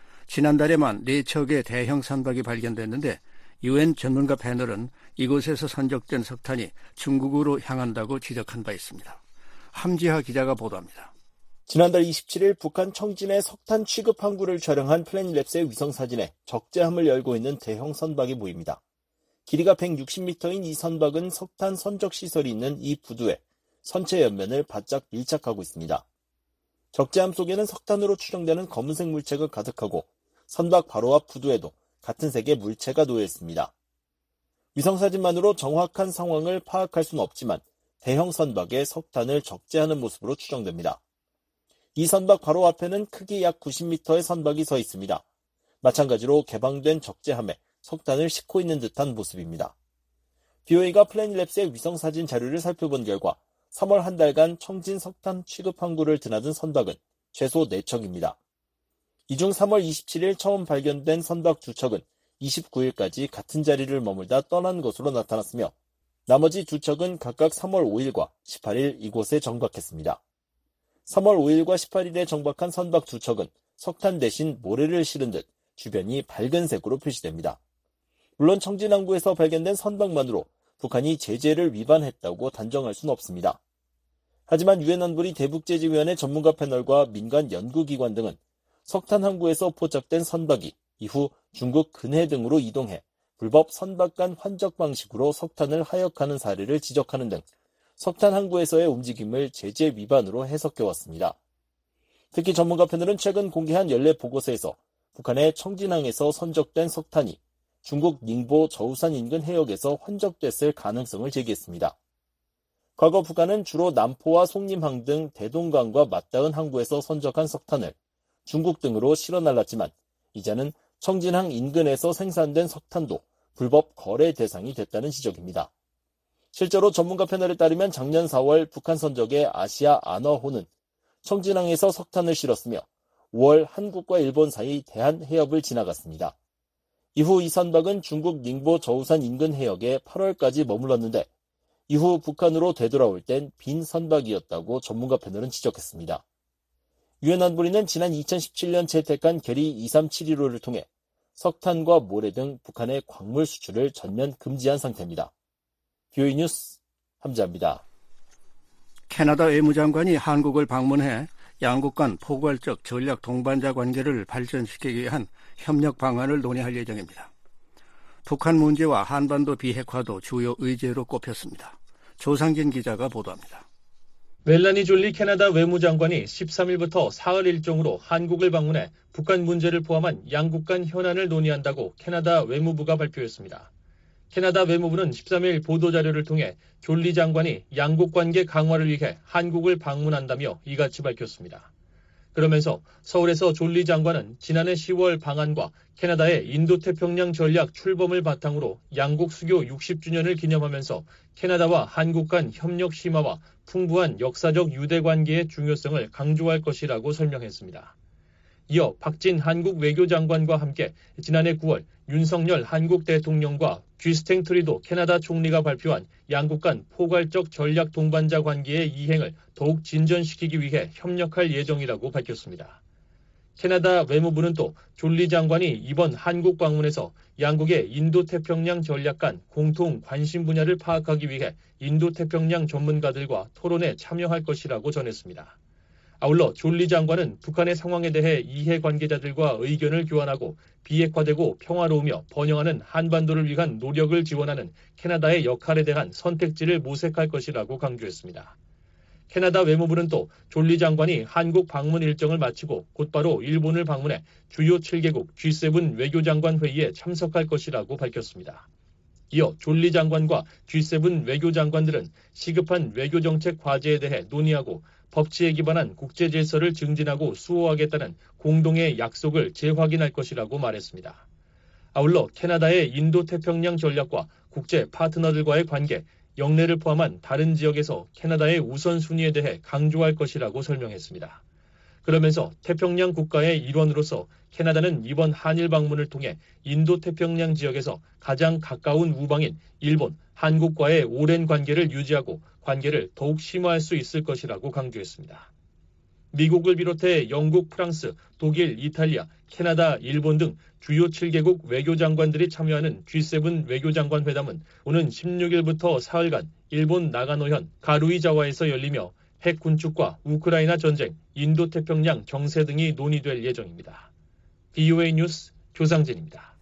지난달에만 4척의 대형 선박이 발견됐는데 UN 전문가 패널은 이곳에서 선적된 석탄이 중국으로 향한다고 지적한 바 있습니다. 함지하 기자가 보도합니다. 지난달 27일 북한 청진의 석탄 취급 항구를 촬영한 플래닛랩스의 위성사진에 적재함을 열고 있는 대형 선박이 보입니다. 길이가 160m인 이 선박은 석탄 선적 시설이 있는 이 부두에 선체 옆면을 바짝 밀착하고 있습니다. 적재함 속에는 석탄으로 추정되는 검은색 물체가 가득하고 선박 바로 앞 부두에도 같은 색의 물체가 놓여 있습니다. 위성사진만으로 정확한 상황을 파악할 수는 없지만 대형 선박에 석탄을 적재하는 모습으로 추정됩니다. 이 선박 바로 앞에는 크기 약 90m의 선박이 서 있습니다. 마찬가지로 개방된 적재함에 석탄을 싣고 있는 듯한 모습입니다. BOA가 플래닛랩스의 위성사진 자료를 살펴본 결과 3월 한 달간 청진 석탄 취급 항구를 드나든 선박은 최소 4척입니다. 이 중 3월 27일 처음 발견된 선박 2척은 29일까지 같은 자리를 머물다 떠난 것으로 나타났으며 나머지 2척은 각각 3월 5일과 18일 이곳에 정박했습니다. 3월 5일과 18일에 정박한 선박 2척은 석탄 대신 모래를 실은 듯 주변이 밝은 색으로 표시됩니다. 물론 청진항구에서 발견된 선박만으로 북한이 제재를 위반했다고 단정할 수는 없습니다. 하지만 유엔 안보리 대북제재위원회 전문가 패널과 민간 연구기관 등은 석탄 항구에서 포착된 선박이 이후 중국 근해 등으로 이동해 불법 선박 간 환적 방식으로 석탄을 하역하는 사례를 지적하는 등 석탄 항구에서의 움직임을 제재 위반으로 해석해왔습니다. 특히 전문가 패널은 최근 공개한 연례 보고서에서 북한의 청진항에서 선적된 석탄이 중국 닝보 저우산 인근 해역에서 환적됐을 가능성을 제기했습니다. 과거 북한은 주로 남포와 송림항 등 대동강과 맞닿은 항구에서 선적한 석탄을 중국 등으로 실어 날랐지만 이제는 청진항 인근에서 생산된 석탄도 불법 거래 대상이 됐다는 지적입니다. 실제로 전문가 패널에 따르면 작년 4월 북한 선적의 아시아 안어호는 청진항에서 석탄을 실었으며 5월 한국과 일본 사이 대한해협을 지나갔습니다. 이후 이 선박은 중국 닝보 저우산 인근 해역에 8월까지 머물렀는데 이후 북한으로 되돌아올 땐 빈 선박이었다고 전문가 패널은 지적했습니다. 유엔 안보리는 지난 2017년 채택한 결의 2371호를 통해 석탄과 모래 등 북한의 광물 수출을 전면 금지한 상태입니다. BOA 뉴스 함지아입니다. 캐나다 외무장관이 한국을 방문해 양국 간 포괄적 전략 동반자 관계를 발전시키기 위한 협력 방안을 논의할 예정입니다. 북한 문제와 한반도 비핵화도 주요 의제로 꼽혔습니다. 조상진 기자가 보도합니다. 멜라니 졸리 캐나다 외무장관이 13일부터 사흘 일정으로 한국을 방문해 북한 문제를 포함한 양국 간 현안을 논의한다고 캐나다 외무부가 발표했습니다. 캐나다 외무부는 13일 보도자료를 통해 졸리 장관이 양국 관계 강화를 위해 한국을 방문한다며 이같이 밝혔습니다. 그러면서 서울에서 졸리 장관은 지난해 10월 방한과 캐나다의 인도태평양 전략 출범을 바탕으로 양국 수교 60주년을 기념하면서 캐나다와 한국 간 협력 심화와 풍부한 역사적 유대관계의 중요성을 강조할 것이라고 설명했습니다. 이어 박진 한국 외교장관과 함께 지난해 9월 윤석열 한국 대통령과 쥐스탱 트리도 캐나다 총리가 발표한 양국 간 포괄적 전략 동반자 관계의 이행을 더욱 진전시키기 위해 협력할 예정이라고 밝혔습니다. 캐나다 외무부는 또 졸리 장관이 이번 한국 방문에서 양국의 인도태평양 전략 간 공통 관심 분야를 파악하기 위해 인도태평양 전문가들과 토론에 참여할 것이라고 전했습니다. 아울러 졸리 장관은 북한의 상황에 대해 이해관계자들과 의견을 교환하고 비핵화되고 평화로우며 번영하는 한반도를 위한 노력을 지원하는 캐나다의 역할에 대한 선택지를 모색할 것이라고 강조했습니다. 캐나다 외무부는 또 졸리 장관이 한국 방문 일정을 마치고 곧바로 일본을 방문해 주요 7개국 G7 외교장관 회의에 참석할 것이라고 밝혔습니다. 이어 졸리 장관과 G7 외교장관들은 시급한 외교정책 과제에 대해 논의하고 법치에 기반한 국제질서를 증진하고 수호하겠다는 공동의 약속을 재확인할 것이라고 말했습니다. 아울러 캐나다의 인도태평양 전략과 국제 파트너들과의 관계, 영내를 포함한 다른 지역에서 캐나다의 우선순위에 대해 강조할 것이라고 설명했습니다. 그러면서 태평양 국가의 일원으로서 캐나다는 이번 한일 방문을 통해 인도태평양 지역에서 가장 가까운 우방인 일본, 한국과의 오랜 관계를 유지하고 관계를 더욱 심화할 수 있을 것이라고 강조했습니다. 미국을 비롯해 영국, 프랑스, 독일, 이탈리아, 캐나다, 일본 등 주요 7개국 외교장관들이 참여하는 G7 외교장관 회담은 오는 16일부터 사흘간 일본 나가노현 가루이자와에서 열리며 핵 군축과 우크라이나 전쟁, 인도태평양 정세 등이 논의될 예정입니다. BOA 뉴스 조상진입니다.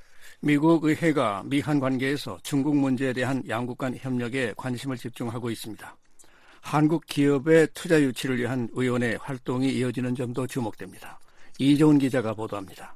미국 의회가 미한 관계에서 중국 문제에 대한 양국 간 협력에 관심을 집중하고 있습니다. 한국 기업의 투자 유치를 위한 의원의 활동이 이어지는 점도 주목됩니다. 이종훈 기자가 보도합니다.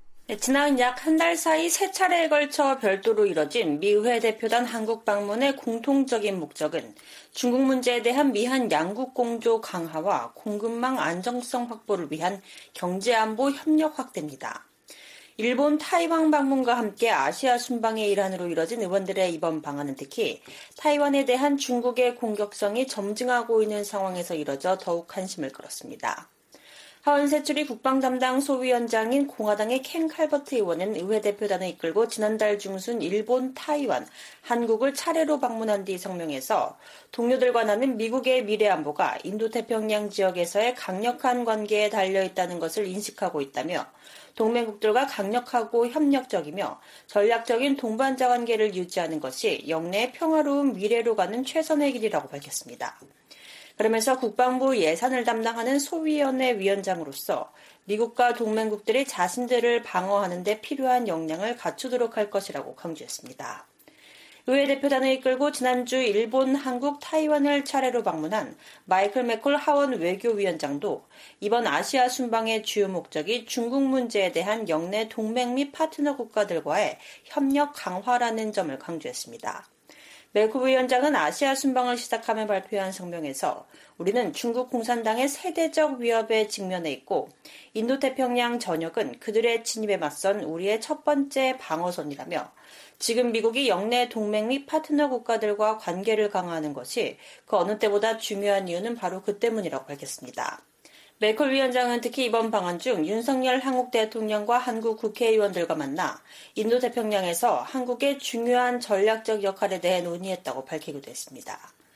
지난 약 한 달 사이 세 차례에 걸쳐 별도로 이뤄진 미의회 대표단 한국 방문의 공통적인 목적은 중국 문제에 대한 미한 양국 공조 강화와 공급망 안정성 확보를 위한 경제안보 협력 확대입니다. 일본, 타이완 방문과 함께 아시아 순방의 일환으로 이뤄진 의원들의 이번 방안은 특히 타이완에 대한 중국의 공격성이 점증하고 있는 상황에서 이뤄져 더욱 관심을 끌었습니다. 하원 세출이 국방 담당 소위원장인 공화당의 켄 칼버트 의원은 의회 대표단을 이끌고 지난달 중순 일본, 타이완, 한국을 차례로 방문한 뒤 성명에서 동료들과 나는 미국의 미래 안보가 인도태평양 지역에서의 강력한 관계에 달려있다는 것을 인식하고 있다며 동맹국들과 강력하고 협력적이며 전략적인 동반자 관계를 유지하는 것이 영내의 평화로운 미래로 가는 최선의 길이라고 밝혔습니다. 그러면서 국방부 예산을 담당하는 소위원회 위원장으로서 미국과 동맹국들이 자신들을 방어하는 데 필요한 역량을 갖추도록 할 것이라고 강조했습니다. 의회 대표단을 이끌고 지난주 일본, 한국, 타이완을 차례로 방문한 마이클 맥콜 하원 외교위원장도 이번 아시아 순방의 주요 목적이 중국 문제에 대한 영내 동맹 및 파트너 국가들과의 협력 강화라는 점을 강조했습니다. 맥콜 위원장은 아시아 순방을 시작하며 발표한 성명에서 우리는 중국 공산당의 세대적 위협에 직면해 있고 인도태평양 전역은 그들의 진입에 맞선 우리의 첫 번째 방어선이라며 지금 미국이 영내 동맹 및 파트너 국가들과 관계를 강화하는 것이 그 어느 때보다 중요한 이유는 바로 그 때문이라고 밝혔습니다. 맥콜 위원장은 특히 이번 방한 중 윤석열 한국 대통령과 한국 국회의원들과 만나 인도태평양에서 한국의 중요한 전략적 역할에 대해 논의했다고 밝히기도 했습니다.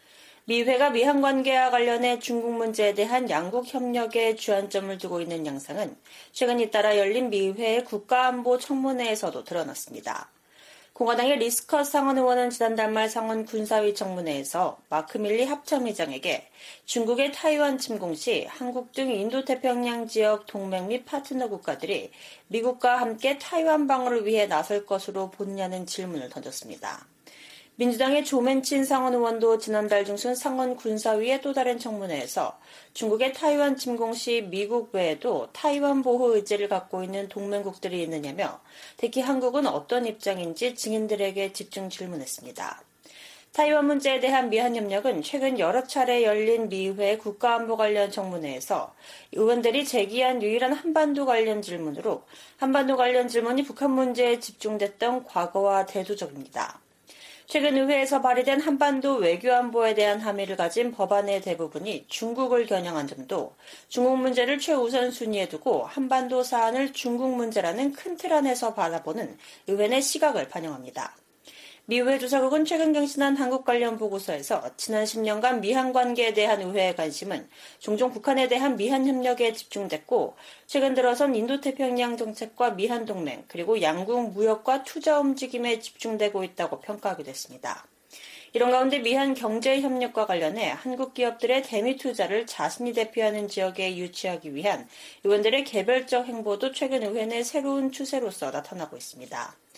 미회가 미한 관계와 관련해 중국 문제에 대한 양국 협력에 주안점을 두고 있는 양상은 최근 잇따라 열린 미회의 국가안보 청문회에서도 드러났습니다. 공화당의 리스컷 상원 의원은 지난달 말 상원 군사위 청문회에서 마크 밀리 합참의장에게 중국의 타이완 침공 시 한국 등 인도태평양 지역 동맹 및 파트너 국가들이 미국과 함께 타이완 방어를 위해 나설 것으로 보느냐는 질문을 던졌습니다. 민주당의 조맨친 상원 의원도 지난달 중순 상원 군사위의 또 다른 청문회에서 중국의 타이완 침공 시 미국 외에도 타이완 보호 의지를 갖고 있는 동맹국들이 있느냐며 특히 한국은 어떤 입장인지 증인들에게 집중 질문했습니다. 타이완 문제에 대한 미한 협력은 최근 여러 차례 열린 미의회 국가안보 관련 청문회에서 의원들이 제기한 유일한 한반도 관련 질문으로 한반도 관련 질문이 북한 문제에 집중됐던 과거와 대조적입니다. 최근 의회에서 발의된 한반도 외교안보에 대한 함의를 가진 법안의 대부분이 중국을 겨냥한 점도 중국 문제를 최우선 순위에 두고 한반도 사안을 중국 문제라는 큰 틀 안에서 바라보는 의회 내 시각을 반영합니다. 미의회 조사국은 최근 경신한 한국 관련 보고서에서 지난 10년간 미한 관계에 대한 의회의 관심은 종종 북한에 대한 미한 협력에 집중됐고 최근 들어선 인도태평양 정책과 미한 동맹 그리고 양국 무역과 투자 움직임에 집중되고 있다고 평가하기도 했습니다. 이런 가운데 미한 경제협력과 관련해 한국 기업들의 대미 투자를 자신이 대표하는 지역에 유치하기 위한 의원들의 개별적 행보도 최근 의회 내 새로운 추세로서 나타나고 있습니다.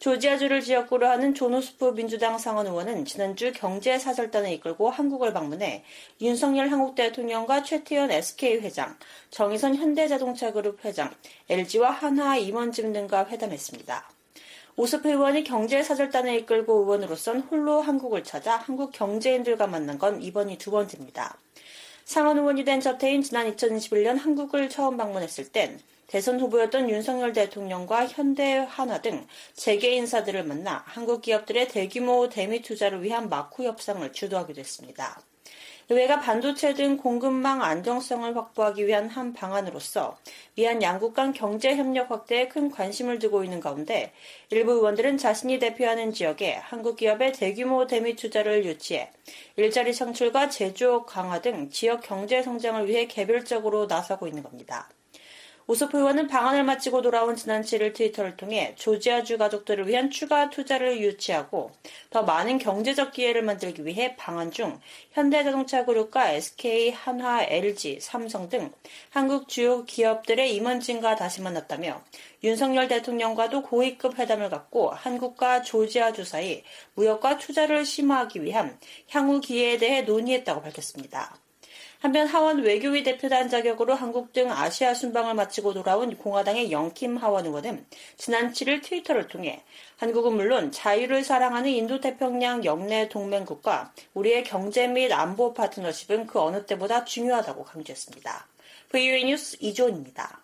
조지아주를 지역구로 하는 존 오스프 민주당 상원 의원은 지난주 경제사절단을 이끌고 한국을 방문해 윤석열 한국 대통령과 최태원 SK 회장, 정의선 현대자동차그룹 회장, LG와 한화 임원진 등과 회담했습니다. 오스프 의원이 경제사절단을 이끌고 의원으로선 홀로 한국을 찾아 한국 경제인들과 만난 건 이번이 두 번째입니다. 상원 의원이 된 저태인 지난 2021년 한국을 처음 방문했을 땐 대선 후보였던 윤석열 대통령과 현대, 한화 등 재계 인사들을 만나 한국 기업들의 대규모 대미 투자를 위한 마쿠 협상을 주도하기도 했습니다. 의회가 반도체 등 공급망 안정성을 확보하기 위한 한 방안으로서 미한 양국 간 경제협력 확대에 큰 관심을 두고 있는 가운데 일부 의원들은 자신이 대표하는 지역에 한국 기업의 대규모 대미 투자를 유치해 일자리 창출과 제조업 강화 등 지역 경제 성장을 위해 개별적으로 나서고 있는 겁니다. 오스프 의원은 방안을 마치고 돌아온 지난 7일 트위터를 통해 조지아주 가족들을 위한 추가 투자를 유치하고 더 많은 경제적 기회를 만들기 위해 방안 중 현대자동차그룹과 SK, 한화, LG, 삼성 등 한국 주요 기업들의 임원진과 다시 만났다며 윤석열 대통령과도 고위급 회담을 갖고 한국과 조지아주 사이 무역과 투자를 심화하기 위한 향후 기회에 대해 논의했다고 밝혔습니다. 한편 하원 외교위 대표단 자격으로 한국 등 아시아 순방을 마치고 돌아온 공화당의 영킴 하원 의원은 지난 7일 트위터를 통해 한국은 물론 자유를 사랑하는 인도태평양 영내 동맹국과 우리의 경제 및 안보 파트너십은 그 어느 때보다 중요하다고 강조했습니다. VOA 뉴스 이조은입니다.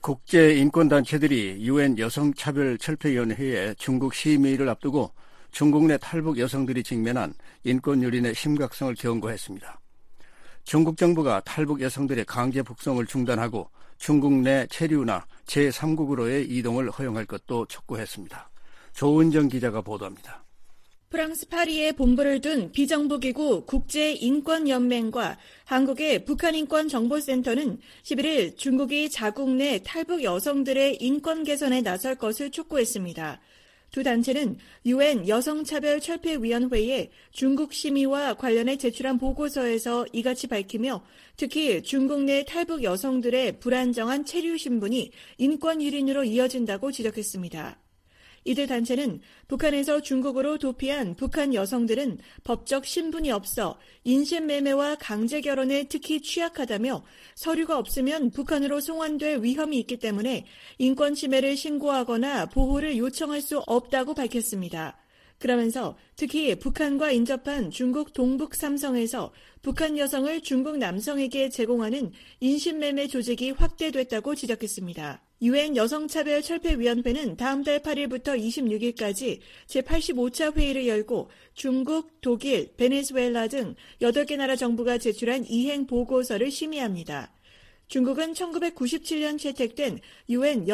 국제인권단체들이 UN 여성차별철폐위원회에 중국 심의를 앞두고 중국 내 탈북 여성들이 직면한 인권 유린의 심각성을 경고했습니다. 중국 정부가 탈북 여성들의 강제 북송을 중단하고 중국 내 체류나 제3국으로의 이동을 허용할 것도 촉구했습니다. 조은정 기자가 보도합니다. 프랑스 파리에 본부를 둔 비정부기구 국제인권연맹과 한국의 북한인권정보센터는 11일 중국이 자국 내 탈북 여성들의 인권 개선에 나설 것을 촉구했습니다. 두 단체는 UN 여성차별철폐위원회에 중국 심의와 관련해 제출한 보고서에서 이같이 밝히며 특히 중국 내 탈북 여성들의 불안정한 체류 신분이 인권 유린으로 이어진다고 지적했습니다. 이들 단체는 북한에서 중국으로 도피한 북한 여성들은 법적 신분이 없어 인신매매와 강제결혼에 특히 취약하다며 서류가 없으면 북한으로 송환될 위험이 있기 때문에 인권 침해를 신고하거나 보호를 요청할 수 없다고 밝혔습니다. 그러면서 특히 북한과 인접한 중국 동북 삼성에서 북한 여성을 중국 남성에게 제공하는 인신매매 조직이 확대됐다고 지적했습니다. UN 여성차별철폐위원회는 다음 달 8일부터 26일까지 제85차 회의를 열고 중국, 독일, 베네수엘라 등 8개 나라 정부가 제출한 이행 보고서를 심의합니다. 중국은 1997년 채택된 UN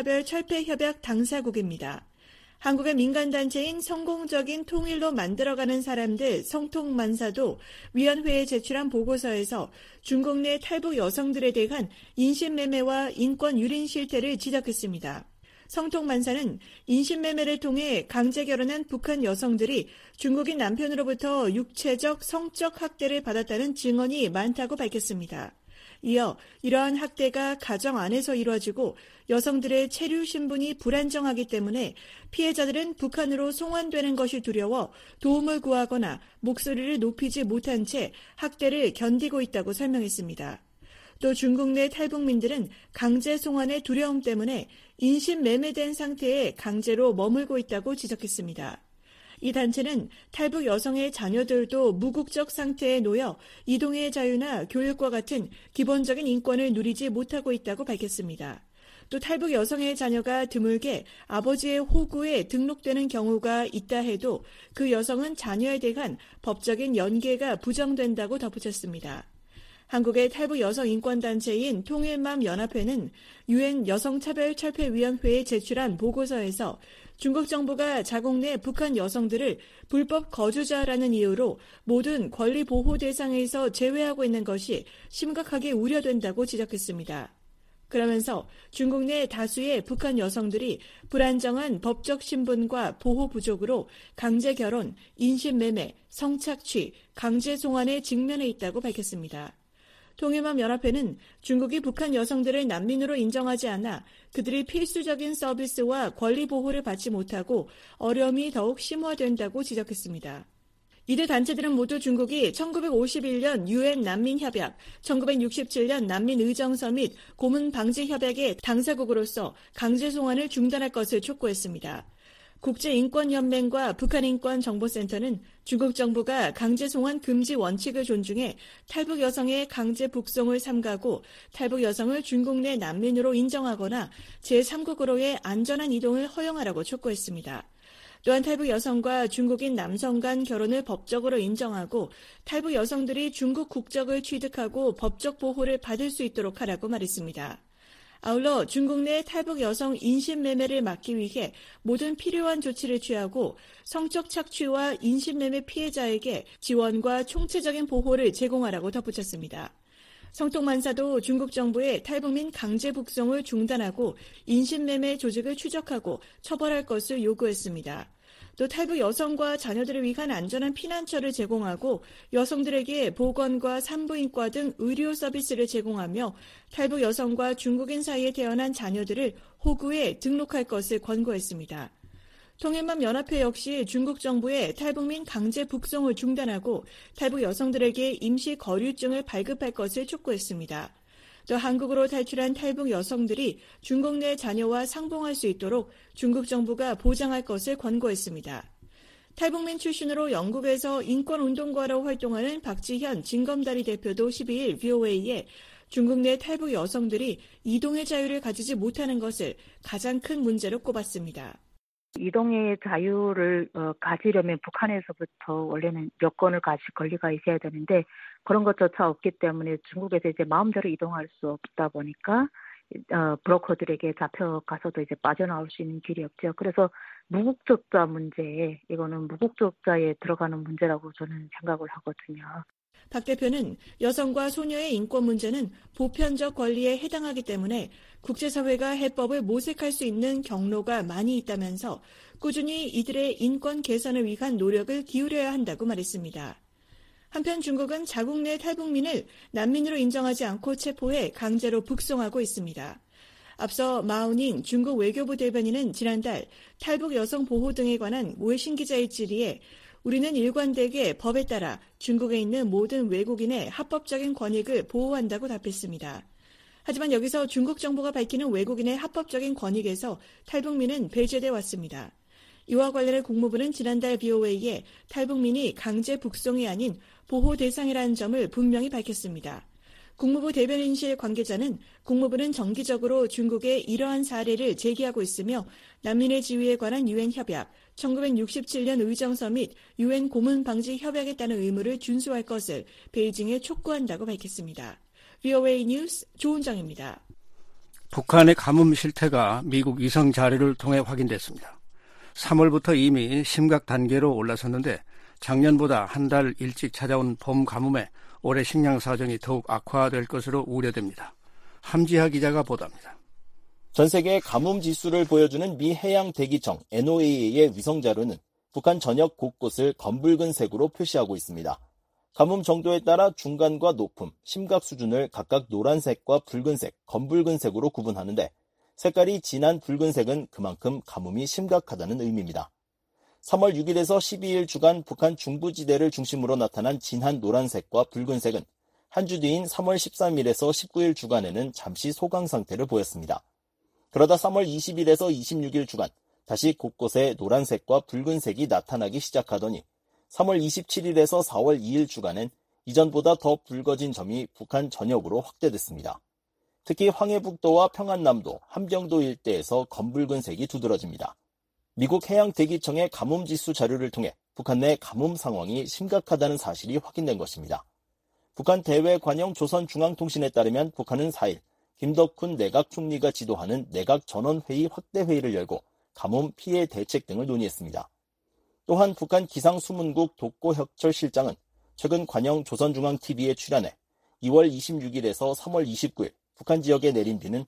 여성차별철폐협약 당사국입니다. 한국의 민간단체인 성공적인 통일로 만들어가는 사람들 성통만사도 위원회에 제출한 보고서에서 중국 내 탈북 여성들에 대한 인신매매와 인권 유린 실태를 지적했습니다. 성통만사는 인신매매를 통해 강제 결혼한 북한 여성들이 중국인 남편으로부터 육체적, 성적 학대를 받았다는 증언이 많다고 밝혔습니다. 이어 이러한 학대가 가정 안에서 이루어지고 여성들의 체류 신분이 불안정하기 때문에 피해자들은 북한으로 송환되는 것이 두려워 도움을 구하거나 목소리를 높이지 못한 채 학대를 견디고 있다고 설명했습니다. 또 중국 내 탈북민들은 강제 송환의 두려움 때문에 인신매매된 상태에 강제로 머물고 있다고 지적했습니다. 이 단체는 탈북 여성의 자녀들도 무국적 상태에 놓여 이동의 자유나 교육과 같은 기본적인 인권을 누리지 못하고 있다고 밝혔습니다. 또 탈북 여성의 자녀가 드물게 아버지의 호구에 등록되는 경우가 있다 해도 그 여성은 자녀에 대한 법적인 연계가 부정된다고 덧붙였습니다. 한국의 탈북 여성 인권단체인 통일맘연합회는 UN 여성차별철폐위원회에 제출한 보고서에서 중국 정부가 자국 내 북한 여성들을 불법 거주자라는 이유로 모든 권리 보호 대상에서 제외하고 있는 것이 심각하게 우려된다고 지적했습니다. 그러면서 중국 내 다수의 북한 여성들이 불안정한 법적 신분과 보호 부족으로 강제 결혼, 인신매매, 성착취, 강제 송환에 직면해 있다고 밝혔습니다. 통일맘연합회는 중국이 북한 여성들을 난민으로 인정하지 않아 그들이 필수적인 서비스와 권리 보호를 받지 못하고 어려움이 더욱 심화된다고 지적했습니다. 이들 단체들은 모두 중국이 1951년 유엔 난민협약, 1967년 난민의정서 및 고문방지협약의 당사국으로서 강제 송환을 중단할 것을 촉구했습니다. 국제인권연맹과 북한인권정보센터는 중국 정부가 강제 송환 금지 원칙을 존중해 탈북 여성의 강제 북송을 삼가고 탈북 여성을 중국 내 난민으로 인정하거나 제3국으로의 안전한 이동을 허용하라고 촉구했습니다. 또한 탈북 여성과 중국인 남성 간 결혼을 법적으로 인정하고 탈북 여성들이 중국 국적을 취득하고 법적 보호를 받을 수 있도록 하라고 말했습니다. 아울러 중국 내 탈북 여성 인신매매를 막기 위해 모든 필요한 조치를 취하고 성적 착취와 인신매매 피해자에게 지원과 총체적인 보호를 제공하라고 덧붙였습니다. 성통만사도 중국 정부의 탈북민 강제 북송을 중단하고 인신매매 조직을 추적하고 처벌할 것을 요구했습니다. 또 탈북 여성과 자녀들을 위한 안전한 피난처를 제공하고 여성들에게 보건과 산부인과 등 의료 서비스를 제공하며 탈북 여성과 중국인 사이에 태어난 자녀들을 호구에 등록할 것을 권고했습니다. 통일맘연합회 역시 중국 정부의 탈북민 강제 북송을 중단하고 탈북 여성들에게 임시 거류증을 발급할 것을 촉구했습니다. 또 한국으로 탈출한 탈북 여성들이 중국 내 자녀와 상봉할 수 있도록 중국 정부가 보장할 것을 권고했습니다. 탈북민 출신으로 영국에서 인권운동가로 활동하는 박지현 진검다리 대표도 12일 VOA에 중국 내 탈북 여성들이 이동의 자유를 가지지 못하는 것을 가장 큰 문제로 꼽았습니다. 이동의 자유를 가지려면 북한에서부터 원래는 여권을 가질 권리가 있어야 되는데 그런 것조차 없기 때문에 중국에서 이제 마음대로 이동할 수 없다 보니까 브로커들에게 잡혀가서도 이제 빠져나올 수 있는 길이 없죠. 그래서 무국적자 문제, 이거는 무국적자에 들어가는 문제라고 저는 생각을 하거든요. 박 대표는 여성과 소녀의 인권 문제는 보편적 권리에 해당하기 때문에 국제사회가 해법을 모색할 수 있는 경로가 많이 있다면서 꾸준히 이들의 인권 개선을 위한 노력을 기울여야 한다고 말했습니다. 한편 중국은 자국 내 탈북민을 난민으로 인정하지 않고 체포해 강제로 북송하고 있습니다. 앞서 마오닝 중국 외교부 대변인은 지난달 탈북 여성 보호 등에 관한 외신 기자의 질의에 우리는 일관되게 법에 따라 중국에 있는 모든 외국인의 합법적인 권익을 보호한다고 답했습니다. 하지만 여기서 중국 정부가 밝히는 외국인의 합법적인 권익에서 탈북민은 배제돼 왔습니다. 이와 관련해 국무부는 지난달 BOA에 탈북민이 강제 북송이 아닌 보호 대상이라는 점을 분명히 밝혔습니다. 국무부 대변인실 관계자는 국무부는 정기적으로 중국에 이러한 사례를 제기하고 있으며 난민의 지위에 관한 유엔 협약, 1967년 의정서 및 유엔 고문 방지 협약에 따른 의무를 준수할 것을 베이징에 촉구한다고 밝혔습니다. VOA 뉴스 조은정입니다. 북한의 가뭄 실태가 미국 위성 자료를 통해 확인됐습니다. 3월부터 이미 심각 단계로 올라섰는데 작년보다 한 달 일찍 찾아온 봄 가뭄에 올해 식량 사정이 더욱 악화될 것으로 우려됩니다. 함지하 기자가 보도합니다. 전 세계의 가뭄 지수를 보여주는 미 해양 대기청 NOAA의 위성 자료는 북한 전역 곳곳을 검붉은 색으로 표시하고 있습니다. 가뭄 정도에 따라 중간과 높음, 심각 수준을 각각 노란색과 붉은색, 검붉은색으로 구분하는데 색깔이 진한 붉은색은 그만큼 가뭄이 심각하다는 의미입니다. 3월 6일에서 12일 주간 북한 중부지대를 중심으로 나타난 진한 노란색과 붉은색은 한 주 뒤인 3월 13일에서 19일 주간에는 잠시 소강 상태를 보였습니다. 그러다 3월 20일에서 26일 주간 다시 곳곳에 노란색과 붉은색이 나타나기 시작하더니 3월 27일에서 4월 2일 주간엔 이전보다 더 붉어진 점이 북한 전역으로 확대됐습니다. 특히 황해북도와 평안남도, 함경도 일대에서 검붉은색이 두드러집니다. 미국 해양대기청의 가뭄지수 자료를 통해 북한 내 가뭄 상황이 심각하다는 사실이 확인된 것입니다. 북한 대외관영 조선중앙통신에 따르면 북한은 4일 김덕훈 내각 총리가 지도하는 내각 전원회의 확대회의를 열고 가뭄 피해 대책 등을 논의했습니다. 또한 북한 기상수문국 독고혁철 실장은 최근 관영 조선중앙TV에 출연해 2월 26일에서 3월 29일 북한 지역에 내린 비는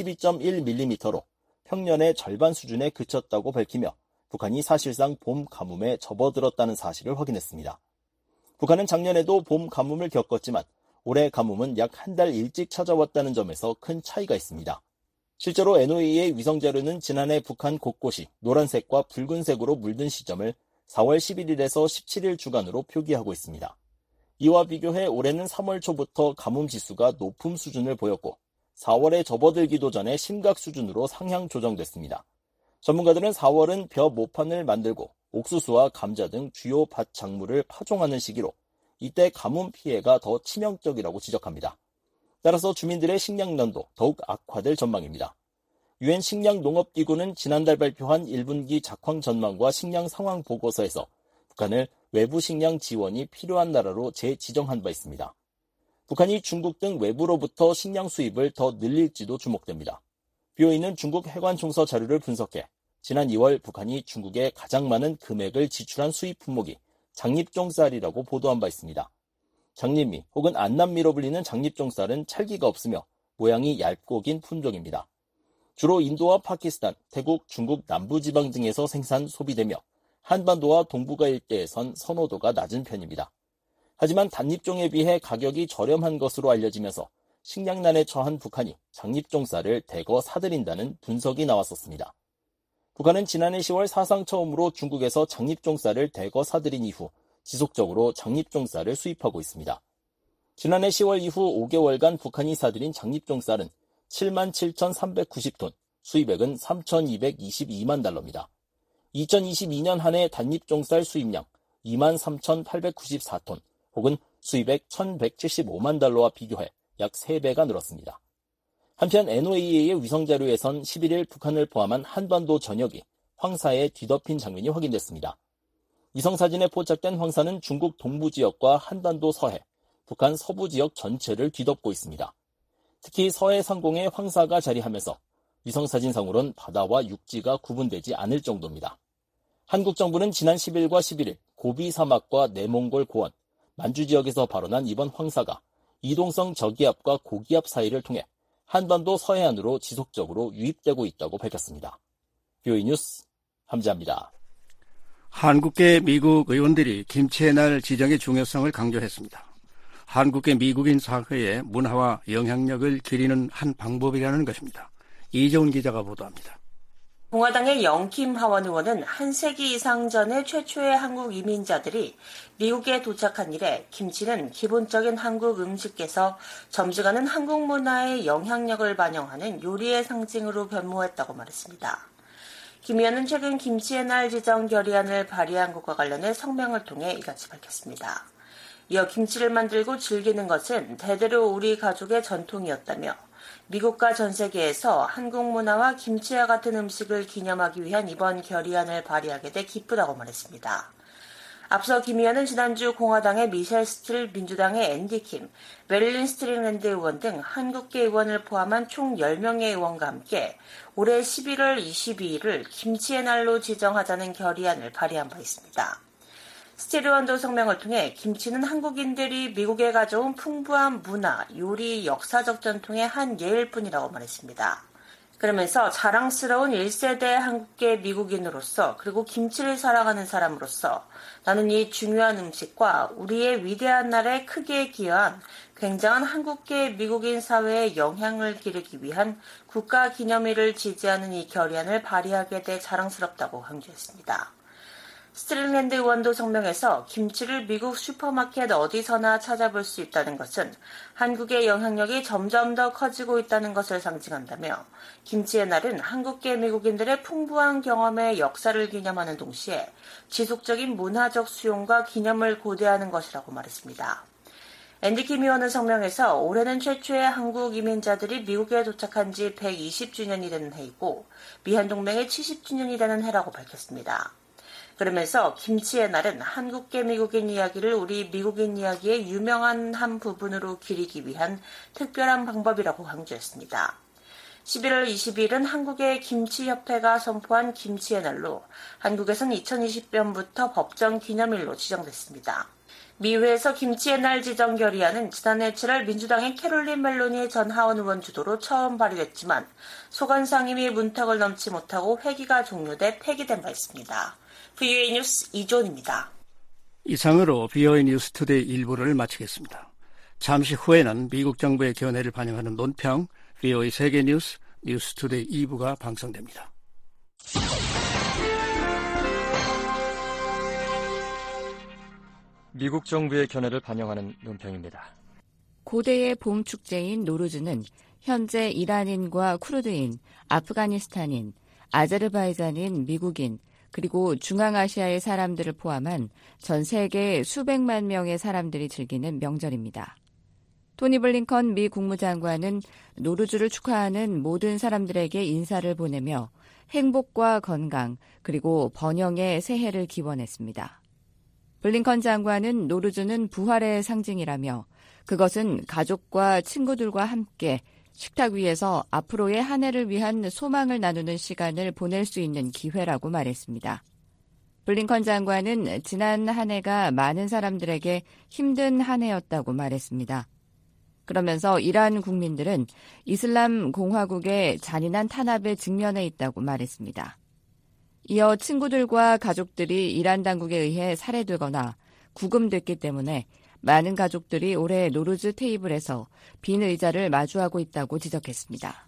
12.1mm로 평년의 절반 수준에 그쳤다고 밝히며 북한이 사실상 봄 가뭄에 접어들었다는 사실을 확인했습니다. 북한은 작년에도 봄 가뭄을 겪었지만 올해 가뭄은 약 한 달 일찍 찾아왔다는 점에서 큰 차이가 있습니다. 실제로 NOAA의 위성자료는 지난해 북한 곳곳이 노란색과 붉은색으로 물든 시점을 4월 11일에서 17일 주간으로 표기하고 있습니다. 이와 비교해 올해는 3월 초부터 가뭄 지수가 높음 수준을 보였고 4월에 접어들기도 전에 심각 수준으로 상향 조정됐습니다. 전문가들은 4월은 벼 모판을 만들고 옥수수와 감자 등 주요 밭 작물을 파종하는 시기로 이때 가뭄 피해가 더 치명적이라고 지적합니다. 따라서 주민들의 식량난도 더욱 악화될 전망입니다. 유엔 식량농업기구는 지난달 발표한 1분기 작황 전망과 식량 상황 보고서에서 북한을 외부 식량 지원이 필요한 나라로 재지정한 바 있습니다. 북한이 중국 등 외부로부터 식량 수입을 더 늘릴지도 주목됩니다. BOE는 중국 해관총서 자료를 분석해 지난 2월 북한이 중국에 가장 많은 금액을 지출한 수입 품목이 장립종쌀이라고 보도한 바 있습니다. 장립미 혹은 안남미로 불리는 장립종쌀은 찰기가 없으며 모양이 얇고 긴 품종입니다. 주로 인도와 파키스탄, 태국, 중국 남부지방 등에서 생산, 소비되며 한반도와 동북아 일대에선 선호도가 낮은 편입니다. 하지만 단립종에 비해 가격이 저렴한 것으로 알려지면서 식량난에 처한 북한이 장립종쌀을 대거 사들인다는 분석이 나왔었습니다. 북한은 지난해 10월 사상 처음으로 중국에서 장립종쌀을 대거 사들인 이후 지속적으로 장립종쌀을 수입하고 있습니다. 지난해 10월 이후 5개월간 북한이 사들인 장립종쌀은 77,390톤, 수입액은 3,222만 달러입니다. 2022년 한 해 단립종쌀 수입량 23,894톤, 혹은 수입액 1,175만 달러와 비교해 약 3배가 늘었습니다. 한편 NOAA의 위성자료에선 11일 북한을 포함한 한반도 전역이 황사에 뒤덮인 장면이 확인됐습니다. 위성사진에 포착된 황사는 중국 동부 지역과 한반도 서해, 북한 서부 지역 전체를 뒤덮고 있습니다. 특히 서해 상공에 황사가 자리하면서 위성사진상으로는 바다와 육지가 구분되지 않을 정도입니다. 한국 정부는 지난 10일과 11일 고비 사막과 내몽골 고원, 만주 지역에서 발원한 이번 황사가 이동성 저기압과 고기압 사이를 통해 한반도 서해안으로 지속적으로 유입되고 있다고 밝혔습니다. BOE 뉴스 함지아입니다. 한국계 미국 의원들이 김치의 날 지정의 중요성을 강조했습니다. 한국계 미국인 사회의 문화와 영향력을 기리는 한 방법이라는 것입니다. 이재훈 기자가 보도합니다. 공화당의 영킴 하원 의원은 한 세기 이상 전에 최초의 한국 이민자들이 미국에 도착한 이래 김치는 기본적인 한국 음식에서 점증하는 한국 문화의 영향력을 반영하는 요리의 상징으로 변모했다고 말했습니다. 김 의원은 최근 김치의 날 지정 결의안을 발의한 것과 관련해 성명을 통해 이같이 밝혔습니다. 이어 김치를 만들고 즐기는 것은 대대로 우리 가족의 전통이었다며 미국과 전 세계에서 한국 문화와 김치와 같은 음식을 기념하기 위한 이번 결의안을 발의하게 돼 기쁘다고 말했습니다. 앞서 김 의원은 지난주 공화당의 미셸 스틸, 민주당의 앤디 킴, 메릴린 스트링랜드 의원 등 한국계 의원을 포함한 총 10명의 의원과 함께 올해 11월 22일을 김치의 날로 지정하자는 결의안을 발의한 바 있습니다. 스틸 의원도 성명을 통해 김치는 한국인들이 미국에 가져온 풍부한 문화, 요리, 역사적 전통의 한 예일 뿐이라고 말했습니다. 그러면서 자랑스러운 1세대 한국계 미국인으로서 그리고 김치를 사랑하는 사람으로서 나는 이 중요한 음식과 우리의 위대한 날에 크게 기여한 굉장한 한국계 미국인 사회에 영향을 기르기 위한 국가기념일을 지지하는 이 결의안을 발의하게 돼 자랑스럽다고 강조했습니다. 스트링랜드 의원도 성명에서 김치를 미국 슈퍼마켓 어디서나 찾아볼 수 있다는 것은 한국의 영향력이 점점 더 커지고 있다는 것을 상징한다며 김치의 날은 한국계 미국인들의 풍부한 경험의 역사를 기념하는 동시에 지속적인 문화적 수용과 기념을 고대하는 것이라고 말했습니다. 앤디 킴 의원은 성명에서 올해는 최초의 한국 이민자들이 미국에 도착한 지 120주년이 되는 해이고 미한동맹의 70주년이 되는 해라고 밝혔습니다. 그러면서 김치의 날은 한국계 미국인 이야기를 우리 미국인 이야기의 유명한 한 부분으로 기리기 위한 특별한 방법이라고 강조했습니다. 11월 20일은 한국의 김치협회가 선포한 김치의 날로 한국에선 2020년부터 법정 기념일로 지정됐습니다. 미의회에서 김치의 날 지정 결의안은 지난해 7월 민주당의 캐롤린 멜로니 전 하원 의원 주도로 처음 발의됐지만 소관 상임위 문턱을 넘지 못하고 회기가 종료돼 폐기된 바 있습니다. BOE 뉴스 이존입니다. 이상으로 BOE 뉴스 투데이 1부를 마치겠습니다. 잠시 후에는 미국 정부의 견해를 반영하는 논평, VOA 세계뉴스, 뉴스투데이 2부가 방송됩니다. 미국 정부의 견해를 반영하는 논평입니다. 고대의 봄 축제인 노루즈는 현재 이란인과 쿠르드인, 아프가니스탄인, 아제르바이잔인, 미국인, 그리고 중앙아시아의 사람들을 포함한 전 세계 수백만 명의 사람들이 즐기는 명절입니다. 토니 블링컨 미 국무장관은 노루즈를 축하하는 모든 사람들에게 인사를 보내며 행복과 건강, 그리고 번영의 새해를 기원했습니다. 블링컨 장관은 노루즈는 부활의 상징이라며 그것은 가족과 친구들과 함께 식탁 위에서 앞으로의 한 해를 위한 소망을 나누는 시간을 보낼 수 있는 기회라고 말했습니다. 블링컨 장관은 지난 한 해가 많은 사람들에게 힘든 한 해였다고 말했습니다. 그러면서 이란 국민들은 이슬람 공화국의 잔인한 탄압에 직면해 있다고 말했습니다. 이어 친구들과 가족들이 이란 당국에 의해 살해되거나 구금됐기 때문에 많은 가족들이 올해 노루즈 테이블에서 빈 의자를 마주하고 있다고 지적했습니다.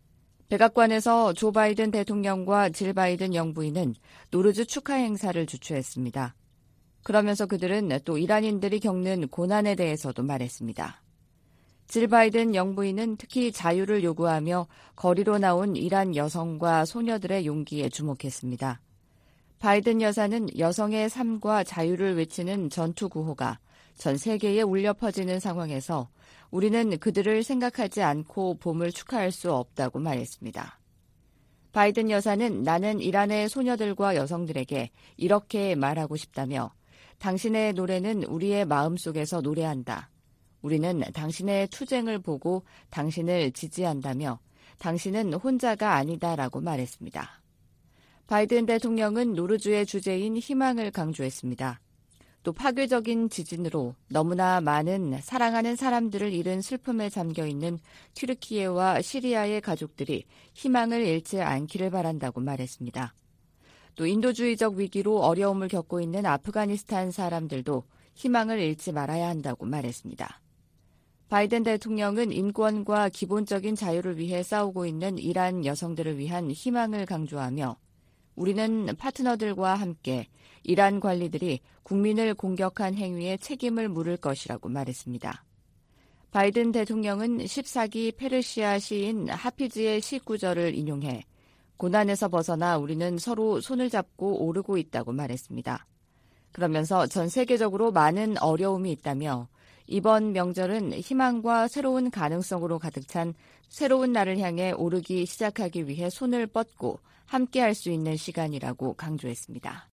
백악관에서 조 바이든 대통령과 질 바이든 영부인은 노루즈 축하 행사를 주최했습니다. 그러면서 그들은 또 이란인들이 겪는 고난에 대해서도 말했습니다. 질 바이든 영부인은 특히 자유를 요구하며 거리로 나온 이란 여성과 소녀들의 용기에 주목했습니다. 바이든 여사는 여성의 삶과 자유를 외치는 전투 구호가 전 세계에 울려 퍼지는 상황에서 우리는 그들을 생각하지 않고 봄을 축하할 수 없다고 말했습니다. 바이든 여사는 나는 이란의 소녀들과 여성들에게 이렇게 말하고 싶다며 당신의 노래는 우리의 마음속에서 노래한다. 우리는 당신의 투쟁을 보고 당신을 지지한다며 당신은 혼자가 아니다라고 말했습니다. 바이든 대통령은 노루즈의 주제인 희망을 강조했습니다. 또 파괴적인 지진으로 너무나 많은 사랑하는 사람들을 잃은 슬픔에 잠겨있는 튀르키예와 시리아의 가족들이 희망을 잃지 않기를 바란다고 말했습니다. 또 인도주의적 위기로 어려움을 겪고 있는 아프가니스탄 사람들도 희망을 잃지 말아야 한다고 말했습니다. 바이든 대통령은 인권과 기본적인 자유를 위해 싸우고 있는 이란 여성들을 위한 희망을 강조하며 우리는 파트너들과 함께 이란 관리들이 국민을 공격한 행위에 책임을 물을 것이라고 말했습니다. 바이든 대통령은 14기 페르시아 시인 하피즈의 시 구절을 인용해 고난에서 벗어나 우리는 서로 손을 잡고 오르고 있다고 말했습니다. 그러면서 전 세계적으로 많은 어려움이 있다며 이번 명절은 희망과 새로운 가능성으로 가득 찬 새로운 날을 향해 오르기 시작하기 위해 손을 뻗고 함께할 수 있는 시간이라고 강조했습니다.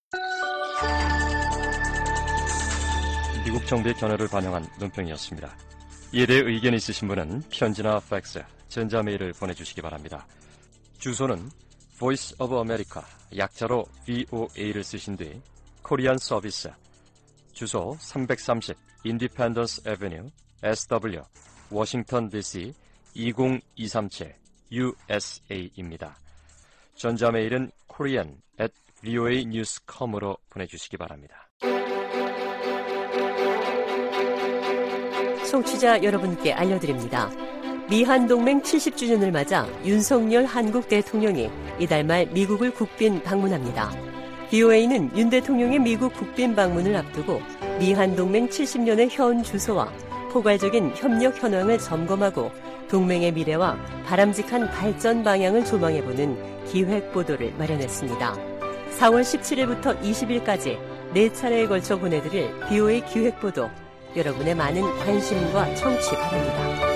미국 정부의 견해를 반영한 논평이었습니다. 이에 대해 의견 있으신 분은 편지나 팩스, 전자메일을 보내주시기 바랍니다. 주소는 Voice of America, 약자로 VOA를 쓰신 뒤 코리안 서비스, 주소 330 Independence Avenue, SW, 워싱턴 DC 20237 USA입니다. 전자메일은 korean@voanews.com으로 보내주시기 바랍니다. 청취자 여러분께 알려드립니다. 미한동맹 70주년을 맞아 윤석열 한국 대통령이 이달 말 미국을 국빈 방문합니다. VOA는 윤 대통령의 미국 국빈 방문을 앞두고 미한동맹 70년의 현 주소와 포괄적인 협력 현황을 점검하고 동맹의 미래와 바람직한 발전 방향을 조망해보는 기획 보도를 마련했습니다. 4월 17일부터 20일까지 4차례에 걸쳐 보내드릴 VOA 기획 보도, 여러분의 많은 관심과 청취 바랍니다.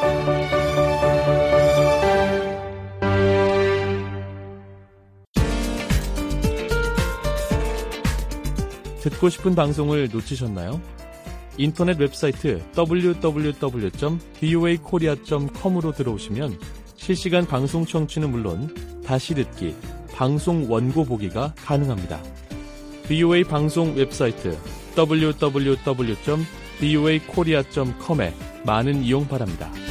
듣고 싶은 방송을 놓치셨나요? 인터넷 웹사이트 www.voakorea.com으로 들어오시면 실시간 방송 청취는 물론 다시 듣기, 방송 원고 보기가 가능합니다. VOA 방송 웹사이트 www.voakorea.com에 많은 이용 바랍니다.